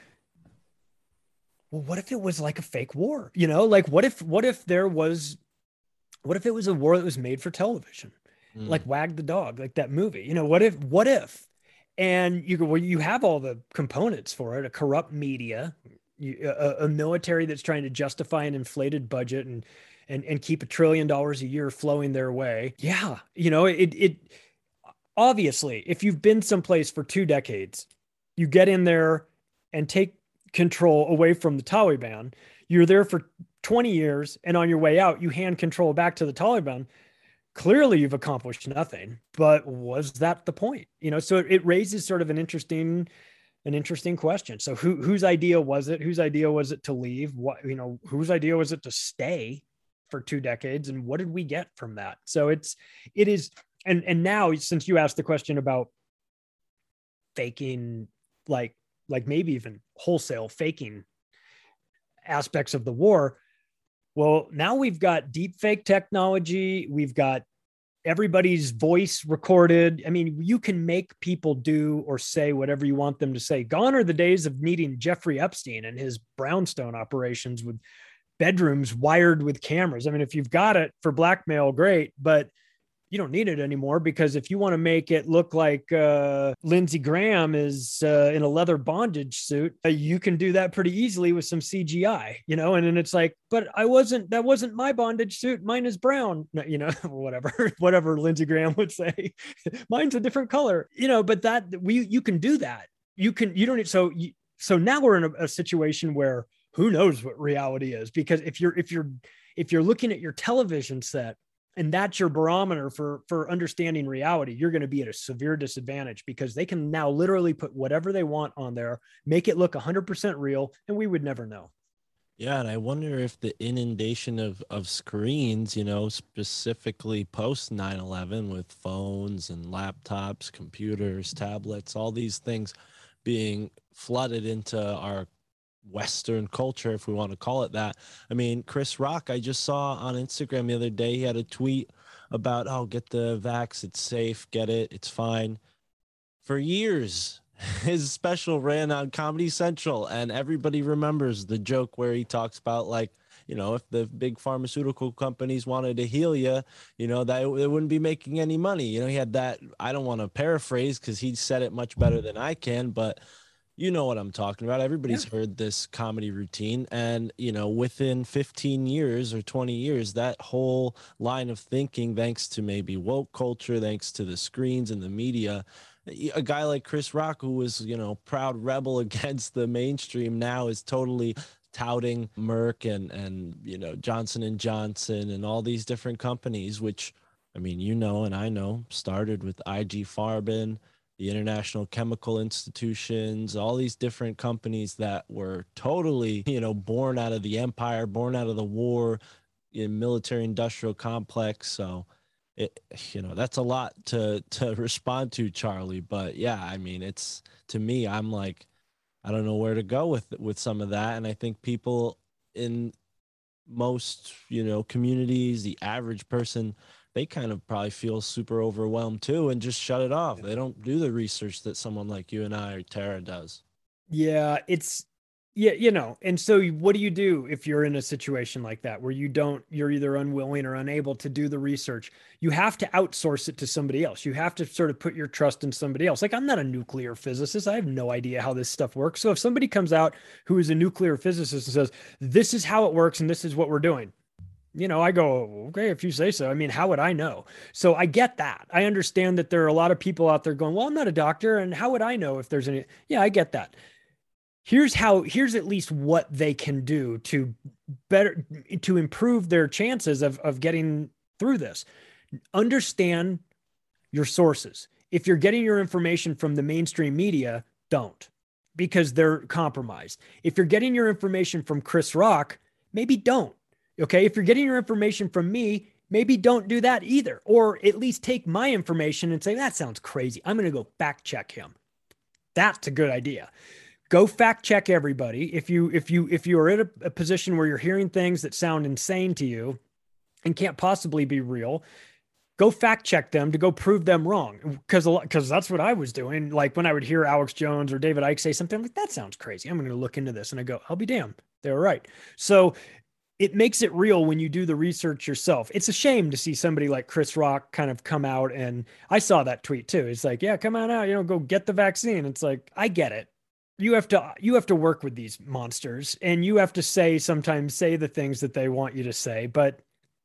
Speaker 6: well, what if it was like a fake war? You know, like what if, what if there was, what if it was a war that was made for television? Mm. Like Wag the Dog, like that movie, you know, what if, what if, and you go, well, you have all the components for it, a corrupt media, you, a, a military that's trying to justify an inflated budget and, and, and keep a trillion dollars a year flowing their way. Yeah. You know, it, it obviously, if you've been someplace for two decades, you get in there and take control away from the Taliban. You're there for twenty years. And on your way out, you hand control back to the Taliban. Clearly you've accomplished nothing, but was that the point? You know, so it, it raises sort of an interesting, an interesting question. So who, whose idea was it? Whose idea was it to leave? What, you know, whose idea was it to stay for two decades? And what did we get from that? So it's, it is, and, and now since you asked the question about faking, like, like maybe even wholesale faking aspects of the war. Well, now we've got deep fake technology. We've got everybody's voice recorded. I mean, you can make people do or say whatever you want them to say. Gone are the days of needing Jeffrey Epstein and his brownstone operations with bedrooms wired with cameras. I mean, if you've got it for blackmail, great. But You don't need it anymore, because if you want to make it look like uh, Lindsey Graham is uh, in a leather bondage suit, uh, you can do that pretty easily with some C G I, you know, and then it's like, but I wasn't, that wasn't my bondage suit. Mine is brown, no, you know, whatever, whatever Lindsey Graham would say. Mine's a different color, you know, but that we, you can do that. You can, you don't need, so, you, so now we're in a, a situation where who knows what reality is, because if you're, if you're, if you're looking at your television set, and that's your barometer for, for understanding reality, you're going to be at a severe disadvantage, because they can now literally put whatever they want on there, make it look one hundred percent real, and we would never know.
Speaker 5: Yeah, and I wonder if the inundation of, of screens, you know, specifically post nine eleven with phones and laptops, computers, tablets, all these things being flooded into our Western culture, if we want to call it that. I mean, Chris Rock, I just saw on Instagram the other day, he had a tweet about, oh, get the vax, it's safe, get it, it's fine. For years, his special ran on Comedy Central, and everybody remembers the joke where he talks about, like, you know, if the big pharmaceutical companies wanted to heal you, you know, that they wouldn't be making any money. You know, he had that, I don't want to paraphrase because he said it much better than I can, but you know what I'm talking about. Everybody's yeah. heard this comedy routine. And, you know, within fifteen years or twenty years, that whole line of thinking, thanks to maybe woke culture, thanks to the screens and the media, a guy like Chris Rock, who was, you know, proud rebel against the mainstream, now is totally touting Merck and, and, you know, Johnson and Johnson and all these different companies, which, I mean, you know, and I know, started with I G Farben, the International Chemical Institutions, all these different companies that were totally, you know, born out of the empire, born out of the war, in military industrial complex. So, it, you know, that's a lot to, to respond to, Charlie. But yeah, I mean, it's, to me, I'm like, I don't know where to go with, with some of that. And I think people in most, you know, communities, the average person, they kind of probably feel super overwhelmed too and just shut it off. They don't do the research that someone like you and I or Tara does.
Speaker 6: Yeah, it's, yeah, you know, and so what do you do if you're in a situation like that where you don't, you're either unwilling or unable to do the research? You have to outsource it to somebody else. You have to sort of put your trust in somebody else. Like, I'm not a nuclear physicist. I have no idea how this stuff works. So if somebody comes out who is a nuclear physicist and says, this is how it works and this is what we're doing, you know, I go, okay, if you say so. I mean, how would I know? So I get that. I understand that there are a lot of people out there going, well, I'm not a doctor, and how would I know if there's any? Yeah, I get that. Here's how, here's at least what they can do to better, to improve their chances of, of getting through this. Understand your sources. If you're getting your information from the mainstream media, don't, because they're compromised. If you're getting your information from Chris Rock, maybe don't. Okay. If you're getting your information from me, maybe don't do that either, or at least take my information and say, that sounds crazy, I'm going to go fact check him. That's a good idea. Go fact check everybody. If you, if you, if you are in a, a position where you're hearing things that sound insane to you and can't possibly be real, go fact check them to go prove them wrong. Because because that's what I was doing. Like when I would hear Alex Jones or David Icke say something, I'm like, that sounds crazy, I'm going to look into this. And I go, I'll be damned, they were right. So it makes it real when you do the research yourself. It's a shame to see somebody like Chris Rock kind of come out, and I saw that tweet too. It's like, yeah, come on out, you know, go get the vaccine. It's like, I get it. You have to, you have to work with these monsters, and you have to say, sometimes say the things that they want you to say, but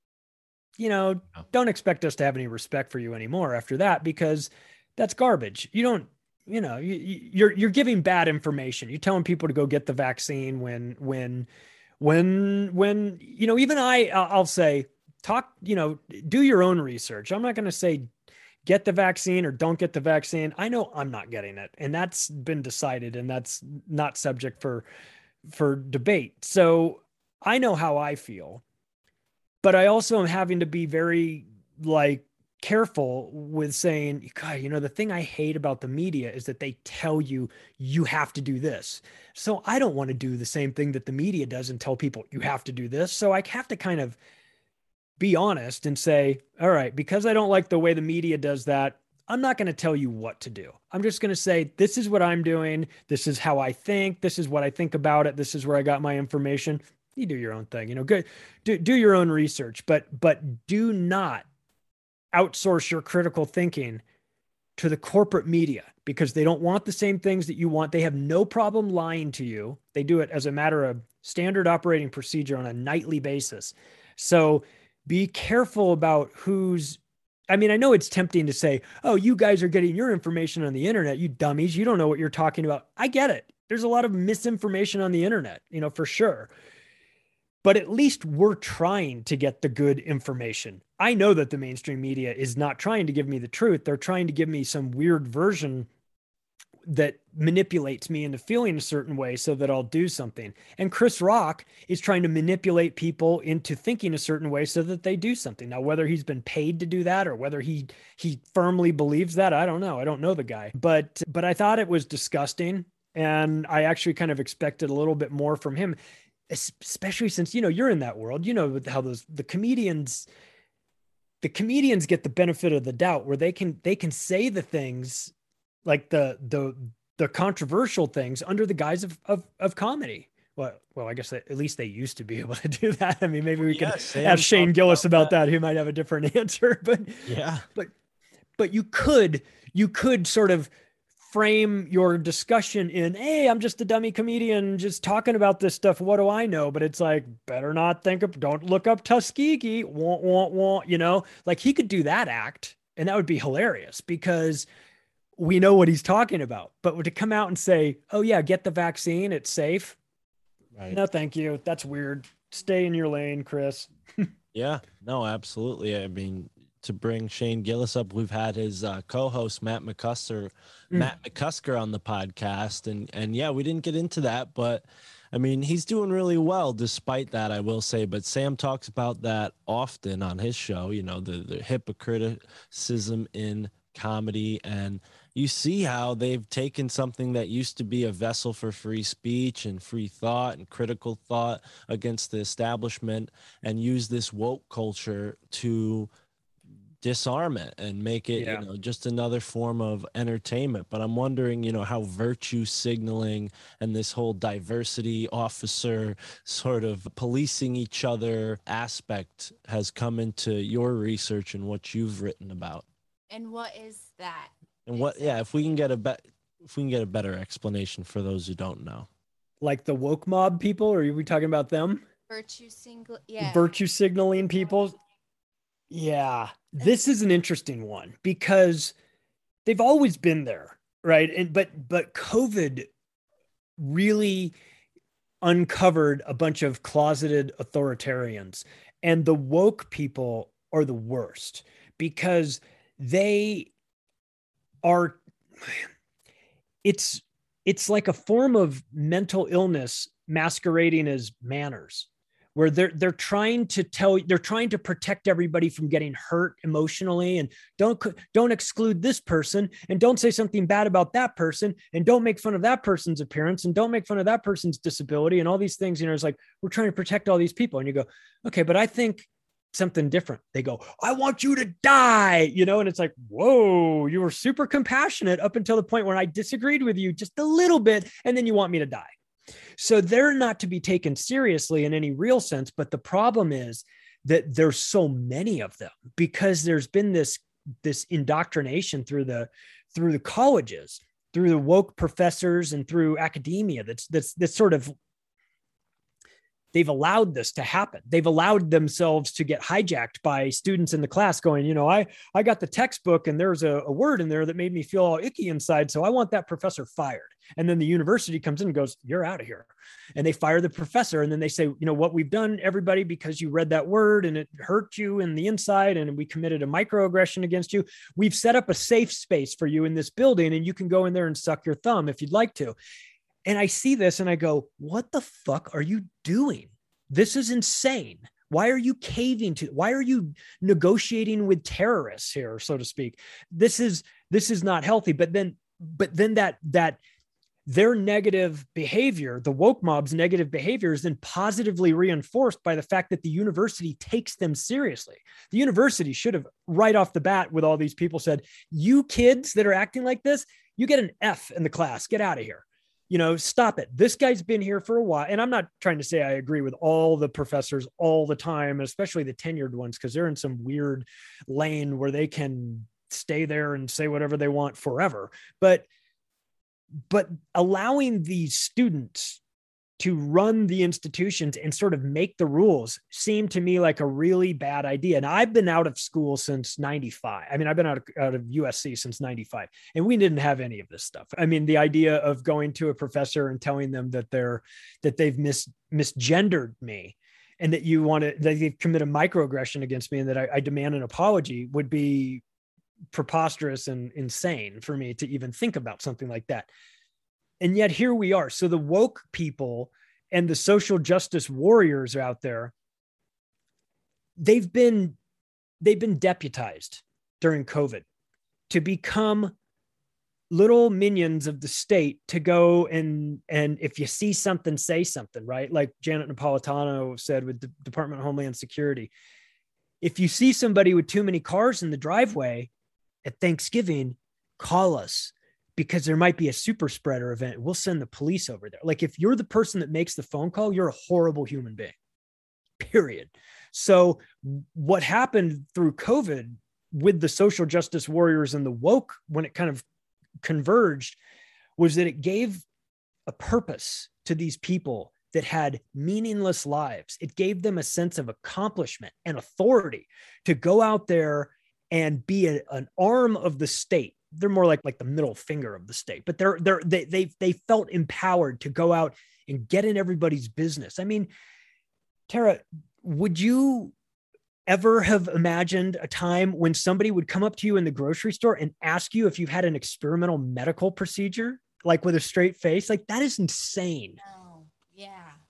Speaker 6: you know, don't expect us to have any respect for you anymore after that, because that's garbage. You don't, you know, you, you're, you're giving bad information. You're telling people to go get the vaccine when, when, when, when, you know, even I, I'll say, talk, you know, do your own research. I'm not going to say get the vaccine or don't get the vaccine. I know I'm not getting it, and that's been decided, and that's not subject for, for debate. So I know how I feel, but I also am having to be very like careful with saying, God, you know, the thing I hate about the media is that they tell you, you have to do this. So I don't want to do the same thing that the media does and tell people you have to do this. So I have to kind of be honest and say, all right, because I don't like the way the media does that, I'm not going to tell you what to do. I'm just going to say, this is what I'm doing. This is how I think. This is what I think about it. This is where I got my information. You do your own thing, you know, good. Do, do your own research, but, but do not outsource your critical thinking to the corporate media because they don't want the same things that you want. They have no problem lying to you. They do it as a matter of standard operating procedure on a nightly basis. So be careful about who's, I mean, I know it's tempting to say, oh, you guys are getting your information on the internet, you dummies. You don't know what you're talking about. I get it. There's a lot of misinformation on the internet, you know, for sure. But at least we're trying to get the good information. I know that the mainstream media is not trying to give me the truth. They're trying to give me some weird version that manipulates me into feeling a certain way so that I'll do something. And Chris Rock is trying to manipulate people into thinking a certain way so that they do something. Now, whether he's been paid to do that or whether he he firmly believes that, I don't know. I don't know the guy. But but I thought it was disgusting. And I actually kind of expected a little bit more from him, especially since, you know, you're in that world. You know how those the comedians the comedians get the benefit of the doubt where they can they can say the things like the the the controversial things under the guise of of, of comedy. Well, well, I guess that at least they used to be able to do that. I mean, maybe we could
Speaker 5: yeah,
Speaker 6: ask Shane Gillis about,
Speaker 5: about
Speaker 6: that. that. He might have a different answer, but
Speaker 5: yeah,
Speaker 6: but but you could you could sort of frame your discussion in, hey, I'm just a dummy comedian just talking about this stuff. What do I know? But it's like, better not think of, don't look up Tuskegee. Won't, won't, won't, you know, like he could do that act and that would be hilarious because we know what he's talking about. But to come out and say, oh yeah, get the vaccine, it's safe. Right. No, thank you. That's weird. Stay in your lane, Chris.
Speaker 5: Yeah, no, absolutely. I mean, to bring Shane Gillis up, we've had his uh, co-host Matt McCusker, mm. Matt McCusker on the podcast, and and yeah, we didn't get into that, but I mean, he's doing really well despite that, I will say. But Sam talks about that often on his show. You know, the the hypocriticism in comedy, and you see how they've taken something that used to be a vessel for free speech and free thought and critical thought against the establishment and use this woke culture to disarm it and make it, yeah. you know, just another form of entertainment. But I'm wondering, you know, how virtue signaling and this whole diversity officer sort of policing each other aspect has come into your research and what you've written about.
Speaker 7: And what is that?
Speaker 5: And what, yeah, if we can get a bet, if we can get a better explanation for those who don't know.
Speaker 6: Like the woke mob people, or are we talking about them?
Speaker 7: Virtue single, yeah.
Speaker 6: Virtue signaling people. Yeah, this is an interesting one because they've always been there, right? And but but COVID really uncovered a bunch of closeted authoritarians, and the woke people are the worst because they are. It's it's like a form of mental illness masquerading as manners, where they're they're trying to tell they're trying to protect everybody from getting hurt emotionally, and don't don't exclude this person, and don't say something bad about that person, and don't make fun of that person's appearance, and don't make fun of that person's disability, and all these things. You know, it's like we're trying to protect all these people, and you go, okay, but I think something different. They go, I want you to die, you know, and it's like, whoa, you were super compassionate up until the point where I disagreed with you just a little bit, and then you want me to die. So they're not to be taken seriously in any real sense. But the problem is that there's so many of them because there's been this, this indoctrination through the, through the colleges, through the woke professors and through academia. That's, that's, that's sort of, they've allowed this to happen. They've allowed themselves to get hijacked by students in the class going, you know, I, I got the textbook and there's a, a word in there that made me feel all icky inside. So I want that professor fired. And then the university comes in and goes, you're out of here. And they fire the professor. And then they say, you know what we've done, everybody, because you read that word and it hurt you in the inside and we committed a microaggression against you. We've set up a safe space for you in this building and you can go in there and suck your thumb if you'd like to. And I see this and I go, what the fuck are you doing? This is insane. Why are you caving to, why are you negotiating with terrorists here, so to speak? This is, this is not healthy. But then, but then that, that their negative behavior, the woke mob's negative behavior is then positively reinforced by the fact that the university takes them seriously. The university should have right off the bat with all these people said, you kids that are acting like this, you get an F in the class, get out of here. you know, stop it. This guy's been here for a while. And I'm not trying to say I agree with all the professors all the time, especially the tenured ones, because they're in some weird lane where they can stay there and say whatever they want forever. But, but allowing these students to run the institutions and sort of make the rules seemed to me like a really bad idea. And I've been out of school since ninety-five. I mean, I've been out of, out of U S C since ninety-five, and we didn't have any of this stuff. I mean, the idea of going to a professor and telling them that they're, that they've mis misgendered me and that you want to, that they've committed microaggression against me and that I, I demand an apology would be preposterous and insane for me to even think about something like that. And yet here we are. So the woke people and the social justice warriors out there, they've been, they've been deputized during COVID to become little minions of the state to go and, and if you see something, say something, right? Like Janet Napolitano said with the Department of Homeland Security, if you see somebody with too many cars in the driveway at Thanksgiving, call us, because there might be a super spreader event. We'll send the police over there. Like if you're the person that makes the phone call, you're a horrible human being, period. So what happened through COVID with the social justice warriors and the woke, when it kind of converged, was that it gave a purpose to these people that had meaningless lives. It gave them a sense of accomplishment and authority to go out there and be a, an arm of the state. They're more like, like the middle finger of the state, but they're, they're, they, they, they felt empowered to go out and get in everybody's business. I mean, Tara, would you ever have imagined a time when somebody would come up to you in the grocery store and ask you if you've had an experimental medical procedure, like with a straight face? Like that is insane.
Speaker 7: Oh, yeah.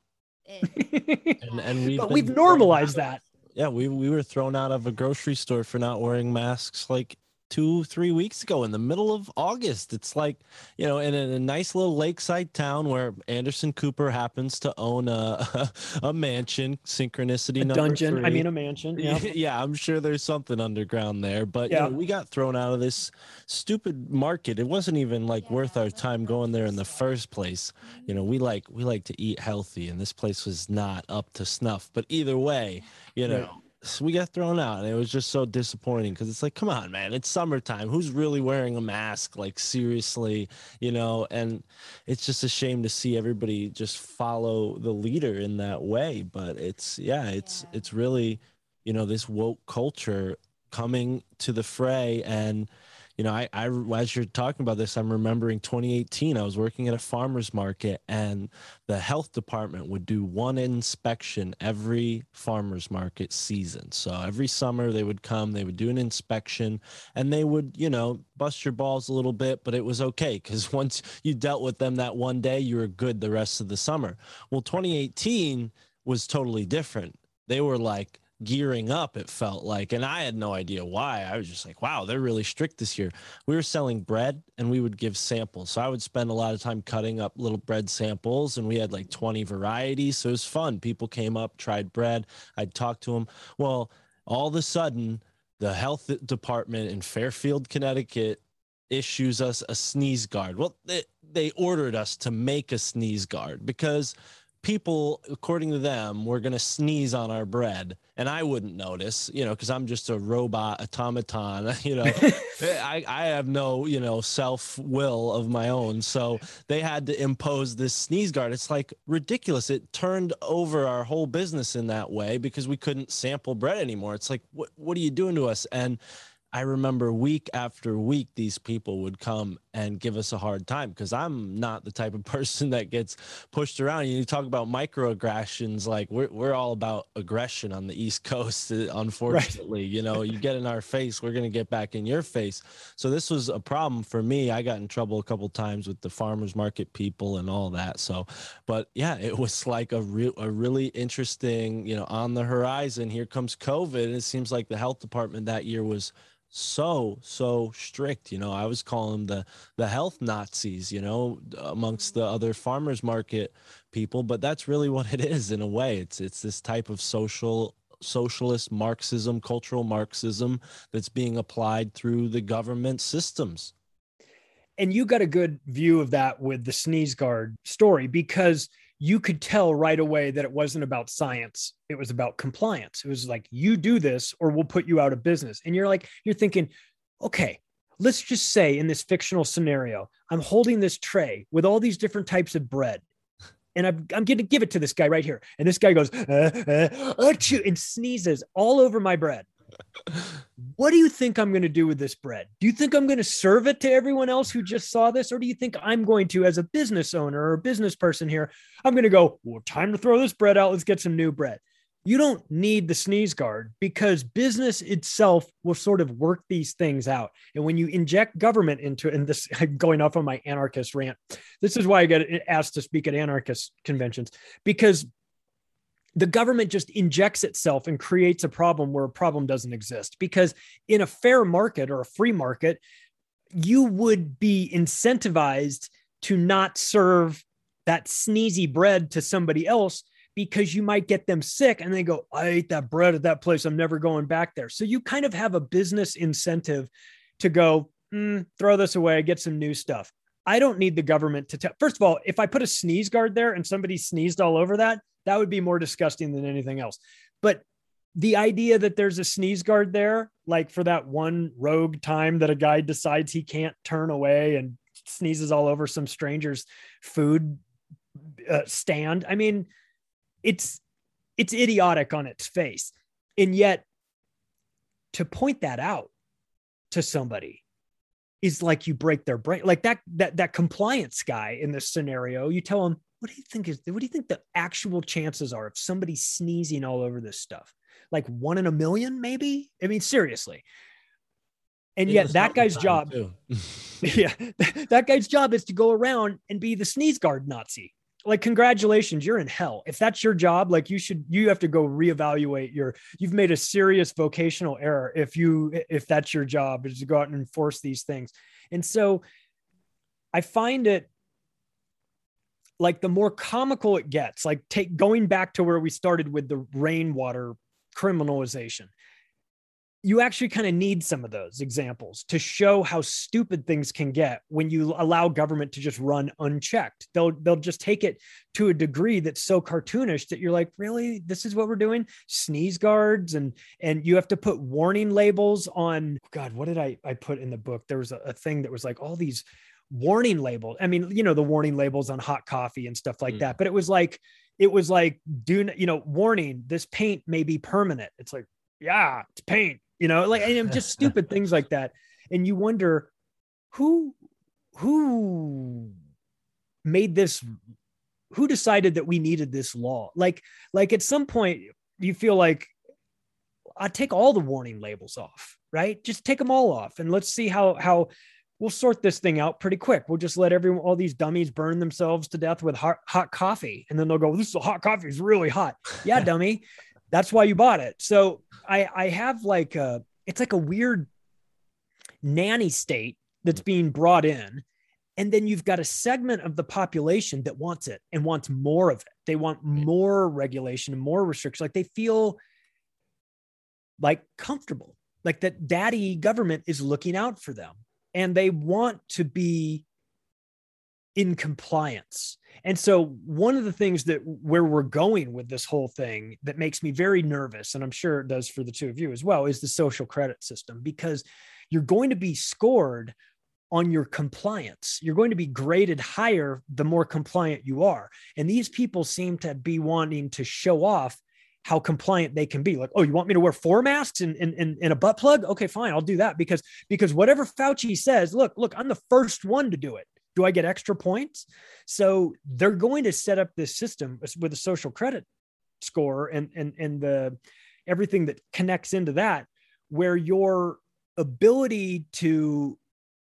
Speaker 7: It,
Speaker 5: and, and we've,
Speaker 6: but we've normalized that.
Speaker 5: Yeah. We, we were thrown out of a grocery store for not wearing masks like two, three weeks ago in the middle of August. It's like, you know, in a, a nice little lakeside town where Anderson Cooper happens to own a, a mansion, Synchronicity
Speaker 6: a
Speaker 5: number
Speaker 6: dungeon.
Speaker 5: three.
Speaker 6: I mean, a mansion. Yeah.
Speaker 5: Yeah. I'm sure there's something underground there, but
Speaker 6: yeah.
Speaker 5: you know, we got thrown out of this stupid market. It wasn't even like
Speaker 7: Yeah,
Speaker 5: worth our time going there in the first place. You know, we like, we like to eat healthy, and this place was not up to snuff, but either way, you know,
Speaker 6: Right.
Speaker 5: So we got thrown out, and it was just so disappointing because it's like, come on, man, it's summertime. Who's really wearing a mask? Like, seriously, you know, and it's just a shame to see everybody just follow the leader in that way. But it's, yeah, it's,
Speaker 7: Yeah.
Speaker 5: it's really, you know, this woke culture coming to the fray. And, you know, I, I, as you're talking about this, I'm remembering twenty eighteen, I was working at a farmer's market, and the health department would do one inspection every farmer's market season. So every summer they would come, they would do an inspection, and they would, you know, bust your balls a little bit, but it was okay, because once you dealt with them that one day, you were good the rest of the summer. Well, twenty eighteen was totally different. They were like, gearing up, it felt like, and I had no idea why. I was just like, wow, they're really strict this year. We were selling bread, and we would give samples, so I would spend a lot of time cutting up little bread samples, and we had like twenty varieties, so it was fun. People came up, tried bread, I'd talk to them. Well, all of a sudden, the health department in Fairfield, Connecticut issues us a sneeze guard. Well, they, they ordered us to make a sneeze guard because people, according to them, were going to sneeze on our bread, and I wouldn't notice, you know, because I'm just a robot automaton, you know. I, I have no, you know, self-will of my own, so they had to impose this sneeze guard. It's like ridiculous. It turned over our whole business in that way because we couldn't sample bread anymore. It's like, what, what are you doing to us? And I remember week after week, these people would come and give us a hard time because I'm not the type of person that gets pushed around. You talk about microaggressions, like we're, we're all about aggression on the East Coast, unfortunately. Right. You know, you get in our face, we're going to get back in your face. So this was a problem for me. I got in trouble a couple times with the farmers market people and all that. So, but yeah, it was like a, real, a really interesting, you know, on the horizon. Here comes COVID. And it seems like the health department that year was so so strict. You know, I was calling them the the health Nazis, you know, amongst the other farmers market people, but that's really what it is in a way. It's it's this type of social socialist Marxism, cultural Marxism that's being applied through the government systems.
Speaker 6: And you got a good view of that with the sneeze guard story, because you could tell right away that it wasn't about science. It was about compliance. It was like, you do this or we'll put you out of business. And you're like, you're thinking, okay, let's just say in this fictional scenario, I'm holding this tray with all these different types of bread. And I'm, I'm going to give it to this guy right here. And this guy goes, uh, uh, achoo, and sneezes all over my bread. What do you think I'm going to do with this bread? Do you think I'm going to serve it to everyone else who just saw this? Or do you think I'm going to, as a business owner or a business person here, I'm going to go, well, time to throw this bread out. Let's get some new bread. You don't need the sneeze guard, because business itself will sort of work these things out. And when you inject government into it, and this, I'm going off on my anarchist rant, this is why I get asked to speak at anarchist conventions, because the government just injects itself and creates a problem where a problem doesn't exist. Because in a fair market or a free market, you would be incentivized to not serve that sneezy bread to somebody else, because you might get them sick and they go, I ate that bread at that place, I'm never going back there. So you kind of have a business incentive to go, mm, throw this away, get some new stuff. I don't need the government to tell. First of all, if I put a sneeze guard there and somebody sneezed all over that, that would be more disgusting than anything else. But the idea that there's a sneeze guard there, like for that one rogue time that a guy decides he can't turn away and sneezes all over some stranger's food uh, stand. I mean, it's, it's idiotic on its face. And yet to point that out to somebody is like you break their brain. Like that, that, that compliance guy in this scenario, you tell him, what do you think is, what do you think the actual chances are of somebody sneezing all over this stuff? Like one in a million, maybe? I mean, seriously. And yet that guy's job, yeah, that guy's job is to go around and be the sneeze guard Nazi. Like, congratulations, you're in hell. If that's your job, like you should, you have to go reevaluate your, you've made a serious vocational error. If you, if that's your job, is to go out and enforce these things. And so I find it like the more comical it gets, like take going back to where we started with the rainwater criminalization, you actually kind of need some of those examples to show how stupid things can get when you allow government to just run unchecked. They'll, they'll just take it to a degree that's so cartoonish that you're like, really, this is what we're doing? Sneeze guards. And, and you have to put warning labels on, God, what did I, I put in the book? There was a, a thing that was like all these warning labels. I mean, you know, the warning labels on hot coffee and stuff like mm. that, but it was like, it was like, do, you know, warning, this paint may be permanent. It's like, yeah, it's paint. You know, like, and just stupid things like that. And you wonder who, who made this, who decided that we needed this law? Like, like at some point you feel like I take all the warning labels off, right? Just take them all off. And let's see how, how we'll sort this thing out pretty quick. We'll just let everyone, all these dummies burn themselves to death with hot, hot coffee. And then they'll go, this is hot coffee is really hot. Yeah, dummy. That's why you bought it. So I, I have like a, it's like a weird nanny state that's being brought in. And then you've got a segment of the population that wants it and wants more of it. They want more regulation and more restrictions. Like they feel like comfortable, like that daddy government is looking out for them and they want to be in compliance. And so one of the things that where we're going with this whole thing that makes me very nervous, and I'm sure it does for the two of you as well, is the social credit system, because you're going to be scored on your compliance. You're going to be graded higher the more compliant you are. And these people seem to be wanting to show off how compliant they can be. Like, oh, you want me to wear four masks and, and, and, and a butt plug? Okay, fine, I'll do that because, because whatever Fauci says, look, look, I'm the first one to do it. Do I get extra points? So they're going to set up this system with a social credit score and, and, and the, everything that connects into that, where your ability to,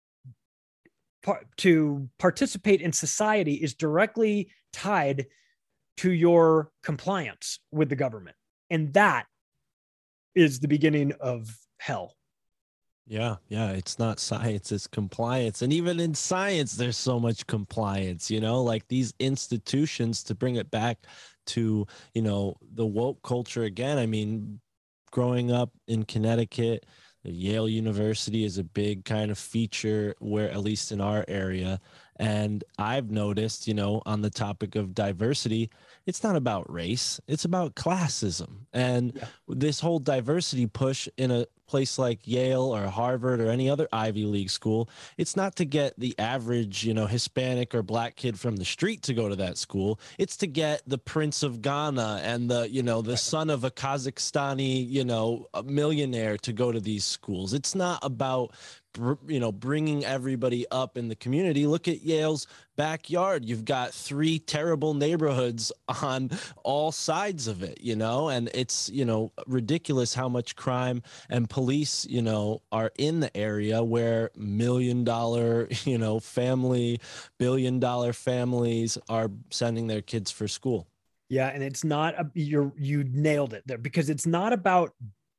Speaker 6: to participate in society is directly tied to your compliance with the government. And that is the beginning of hell.
Speaker 5: Yeah, yeah, it's not science, it's compliance. And even in science, there's so much compliance, you know, like these institutions, to bring it back to, you know, the woke culture again. I mean, growing up in Connecticut, Yale University is a big kind of feature where, at least in our area. And I've noticed, you know, on the topic of diversity, it's not about race, it's about classism. And
Speaker 6: Yeah.
Speaker 5: this whole diversity push in a place like Yale or Harvard or any other Ivy League school, it's not to get the average, you know, Hispanic or black kid from the street to go to that school. It's to get the Prince of Ghana and the, you know, the son of a Kazakhstani, you know, a millionaire to go to these schools. It's not about, you know, bringing everybody up in the community. Look at Yale's backyard. You've got three terrible neighborhoods on all sides of it, you know, and it's, you know, ridiculous how much crime and police, you know, are in the area where million dollar, you know, family, billion dollar families are sending their kids for school.
Speaker 6: Yeah. And it's not, a, you're, you nailed it there, because it's not about,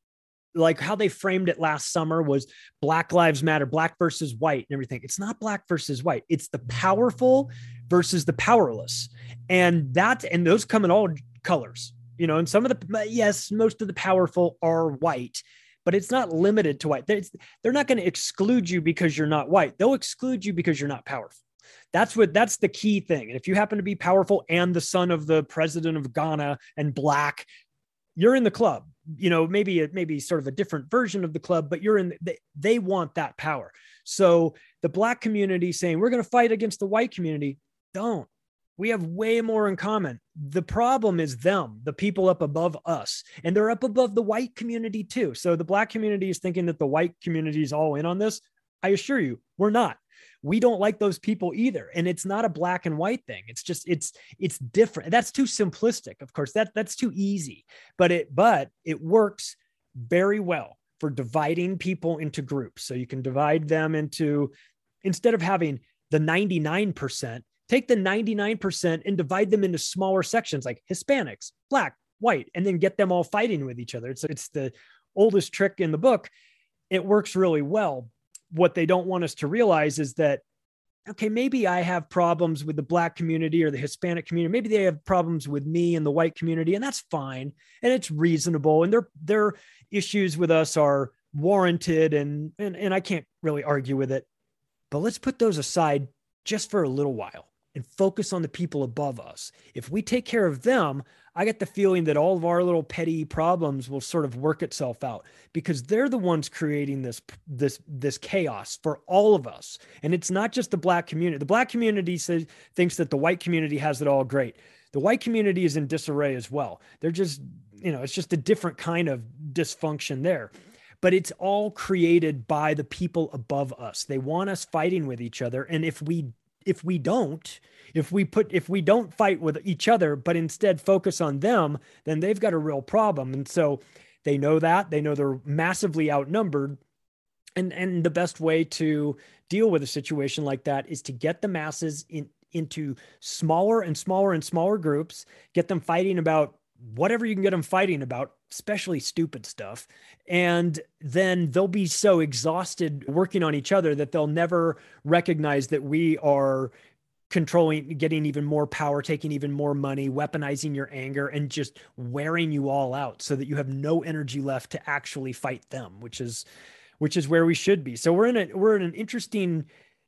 Speaker 6: like how they framed it last summer was Black Lives Matter, black versus white and everything. It's not black versus white. It's the powerful versus the powerless. And that, and those come in all colors, you know, and some of the, yes, most of the powerful are white, but it's not limited to white. They're, they're not going to exclude you because you're not white. They'll exclude you because you're not powerful. That's what, that's the key thing. And if you happen to be powerful and the son of the president of Ghana and black, you're in the club. You know, maybe, maybe sort of a different version of the club, but you're in, they, they want that power. So the black community saying, we're going to fight against the white community. Don't. We have way more in common. The problem is them, the people up above us, and they're up above the white community too. So the black community is thinking that the white community is all in on this. I assure you, we're not. We don't like those people either. And it's not a black and white thing. It's just, it's, it's different. That's too simplistic. Of course, that that's too easy, but it, but it works very well for dividing people into groups. So you can divide them into, instead of having the ninety-nine percent, take the ninety-nine percent and divide them into smaller sections like Hispanics, black, white, and then get them all fighting with each other. It's, it's the oldest trick in the book. It works really well. What they don't want us to realize is that, okay, maybe I have problems with the black community or the Hispanic community. Maybe they have problems with me and the white community, and that's fine. And it's reasonable. And their, their issues with us are warranted. And, and, and I can't really argue with it, but let's put those aside just for a little while and focus on the people above us. If we take care of them, I get the feeling that all of our little petty problems will sort of work itself out, because they're the ones creating this, this, this chaos for all of us. And it's not just the black community. The black community says, thinks that the white community has it all great. The white community is in disarray as well. They're just, you know, it's just a different kind of dysfunction there. But it's all created by the people above us. They want us fighting with each other. And if we If we don't, if we put, if we don't fight with each other, but instead focus on them, then they've got a real problem. And so they know that. They know they're massively outnumbered. And, and the best way to deal with a situation like that is to get the masses in, into smaller and smaller and smaller groups, get them fighting about whatever you can get them fighting about, especially stupid stuff. And then they'll be so exhausted working on each other that they'll never recognize that we are controlling, getting even more power, taking even more money, weaponizing your anger, and just wearing you all out so that you have no energy left to actually fight them, which is, which is where we should be. So we're in a, we're in an interesting,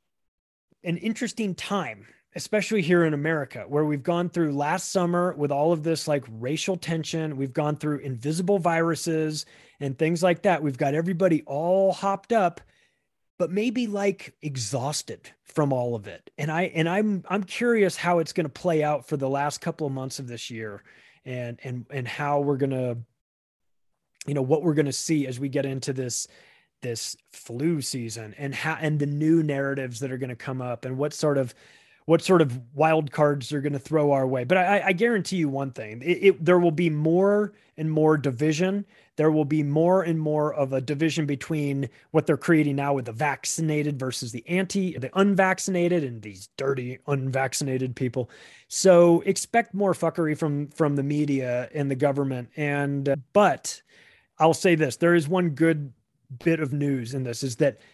Speaker 6: an interesting time, especially here in America, where we've gone through last summer with all of this like racial tension. We've gone through invisible viruses and things like that. We've got everybody all hopped up, but maybe like exhausted from all of it. And I, and I'm, I'm curious how it's going to play out for the last couple of months of this year, and, and, and how we're going to, you know, what we're going to see as we get into this, this flu season, and how, and the new narratives that are going to come up, and what sort of, what sort of wild cards are going to throw our way. But I, I guarantee you one thing, it, it, there will be more and more division. There will be more and more of a division between what they're creating now with the vaccinated versus the anti, the unvaccinated, and these dirty unvaccinated people. So expect more fuckery from, from the media and the government. And, uh, but I'll say this, there is one good bit of news in this, is that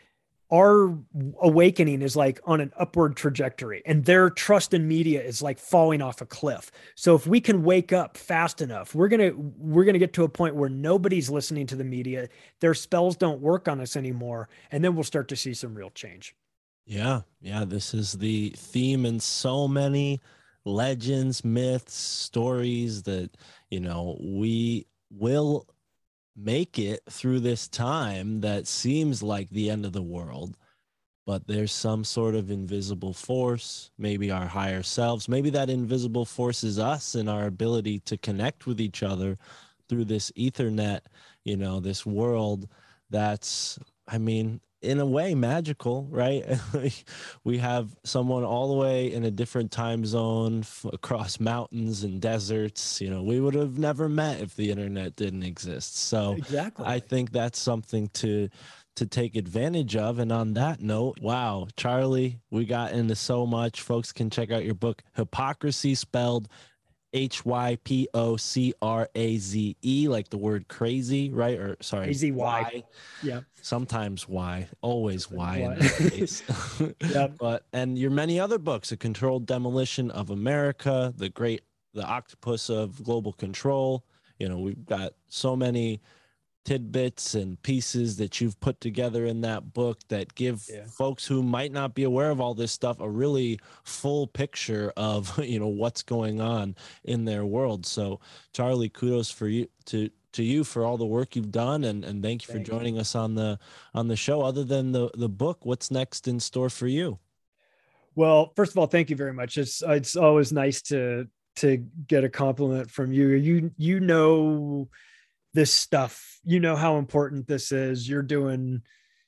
Speaker 6: our awakening is like on an upward trajectory, and their trust in media is like falling off a cliff. So if we can wake up fast enough, we're going to, we're going to get to a point where nobody's listening to the media. Their spells don't work on us anymore. And then we'll start to see some real change.
Speaker 5: Yeah. Yeah. This is the theme in so many legends, myths, stories that, you know, we will make it through this time that seems like the end of the world, but there's some sort of invisible force, maybe our higher selves, maybe that invisible force is us and our ability to connect with each other through this Ethernet, you know, this world that's, I mean, in a way magical, right? We have someone all the way in a different time zone f- across mountains and deserts. You know, we would have never met if the internet didn't exist. So
Speaker 6: Exactly.
Speaker 5: I think that's something to to take advantage of. And on that note, wow, Charlie, we got into so much. Folks can check out your book, Hypocrazy, spelled H Y P O C R A Z E, like the word crazy, right? Or sorry,
Speaker 6: A Z Y.
Speaker 5: Y.
Speaker 6: Yeah.
Speaker 5: Sometimes Y, always Y in
Speaker 6: Y.
Speaker 5: that case.
Speaker 6: Yep.
Speaker 5: But and your many other books, A Controlled Demolition of America, The Great, The Octopus of Global Control. You know, we've got so many tidbits and pieces that you've put together in that book that give
Speaker 6: Yeah.
Speaker 5: folks who might not be aware of all this stuff a really full picture of, you know, what's going on in their world. So Charlie, kudos for you to to you for all the work you've done, and and thank you
Speaker 6: Thank
Speaker 5: for joining us on the on the show. Other than the the book, what's next in store for you?
Speaker 6: Well, first of all, thank you very much. It's it's always nice to to get a compliment from you. You you know this stuff. You know how important this is. You're doing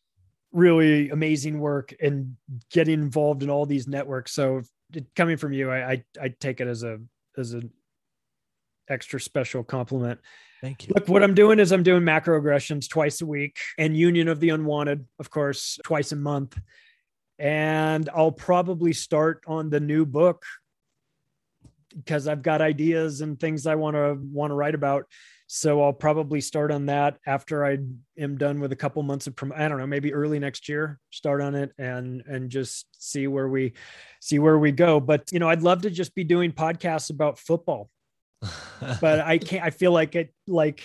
Speaker 6: really amazing work and getting involved in all these networks. So it, coming from you, I, I I take it as a as an extra special compliment.
Speaker 5: Thank you.
Speaker 6: Look, what I'm doing is I'm doing macroaggressions twice a week, and Union of the Unwanted, of course, twice a month. And I'll probably start on the new book because I've got ideas and things I want to want to write about. So I'll probably start on that after I am done with a couple months of, prom- I don't know, maybe early next year, start on it and, and just see where we see where we go. But, you know, I'd love to just be doing podcasts about football, but I can't, I feel like it, like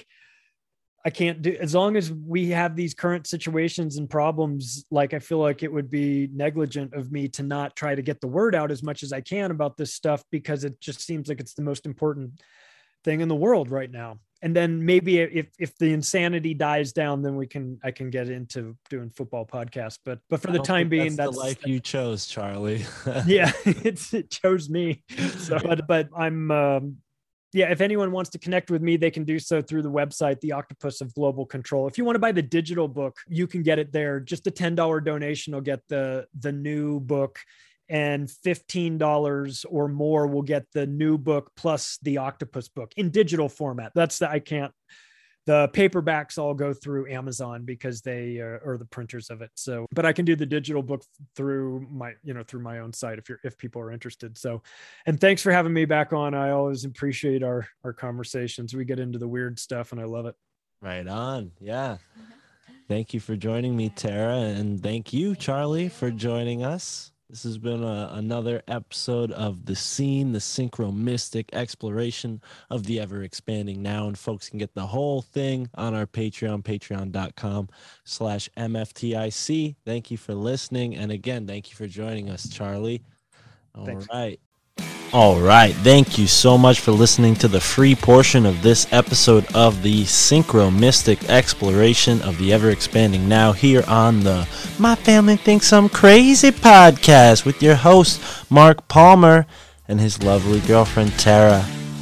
Speaker 6: I can't do, as long as we have these current situations and problems, like I feel like it would be negligent of me to not try to get the word out as much as I can about this stuff, because it just seems like it's the most important thing in the world right now. And then maybe if, if the insanity dies down, then we can, I can get into doing football podcasts, but, but for the time being,
Speaker 5: that's,
Speaker 6: that's
Speaker 5: the life you chose, Charlie.
Speaker 6: yeah, it's, it chose me. So, but, but I'm, um, yeah, if anyone wants to connect with me, they can do so through the website, The Octopus of Global Control. If you want to buy the digital book, you can get it there. Just a ten dollars donation will get the, the new book, and fifteen dollars or more will get the new book plus the Octopus book in digital format. That's the, I can't, the paperbacks all go through Amazon because they uh, are the printers of it. So, but I can do the digital book through my, you know, through my own site if you're, if people are interested. So, and thanks for having me back on. I always appreciate our, our conversations. We get into the weird stuff and I love it.
Speaker 5: Right on. Yeah. Thank you for joining me, Tara. And thank you, Charlie, for joining us. This has been a, another episode of The Scene, the synchro-mystic exploration of the ever-expanding now. And folks can get the whole thing on our Patreon, patreon.com slash MFTIC. Thank you for listening. And again, thank you for joining us, Charlie. All
Speaker 6: Thanks.
Speaker 5: right. All right. Thank you so much for listening to the free portion of this episode of the synchro-mystic exploration of the ever-expanding now here on the My Family Thinks I'm Crazy podcast with your host, Mark Palmer, and his lovely girlfriend, Tara.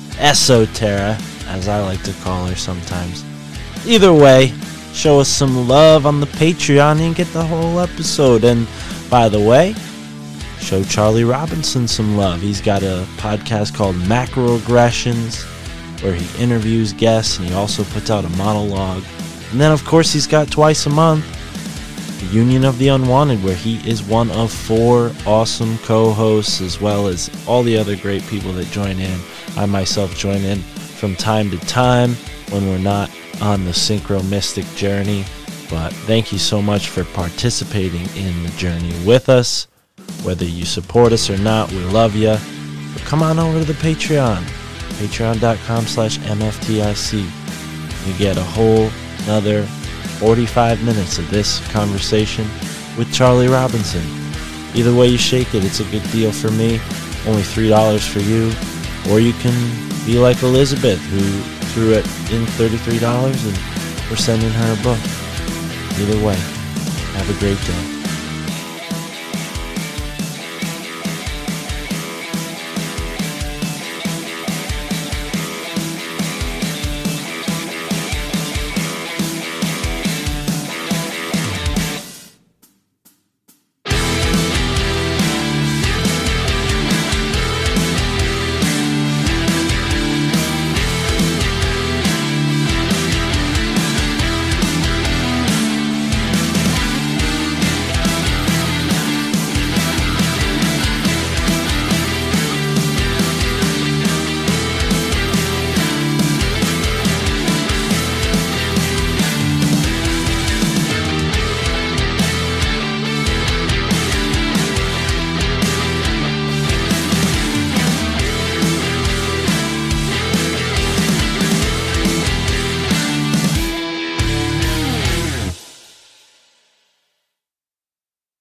Speaker 5: Esotera, as I like to call her sometimes. Either way, show us some love on the Patreon and get the whole episode. And by the way, show Charlie Robinson some love. He's got a podcast called Macroaggressions where he interviews guests, and he also puts out a monologue. And then, of course, he's got twice a month the Union of the Unwanted, where he is one of four awesome co-hosts, as well as all the other great people that join in. I myself join in from time to time when we're not on the synchro-mystic journey. But thank you so much for participating in the journey with us. Whether you support us or not, we love you. But come on over to the Patreon, patreon.com slash MFTIC. You get a whole another forty-five minutes of this conversation with Charlie Robinson. Either way you shake it, it's a good deal for me. Only three dollars for you. Or you can be like Elizabeth, who threw it in thirty-three dollars, and we're sending her a book. Either way, have a great day.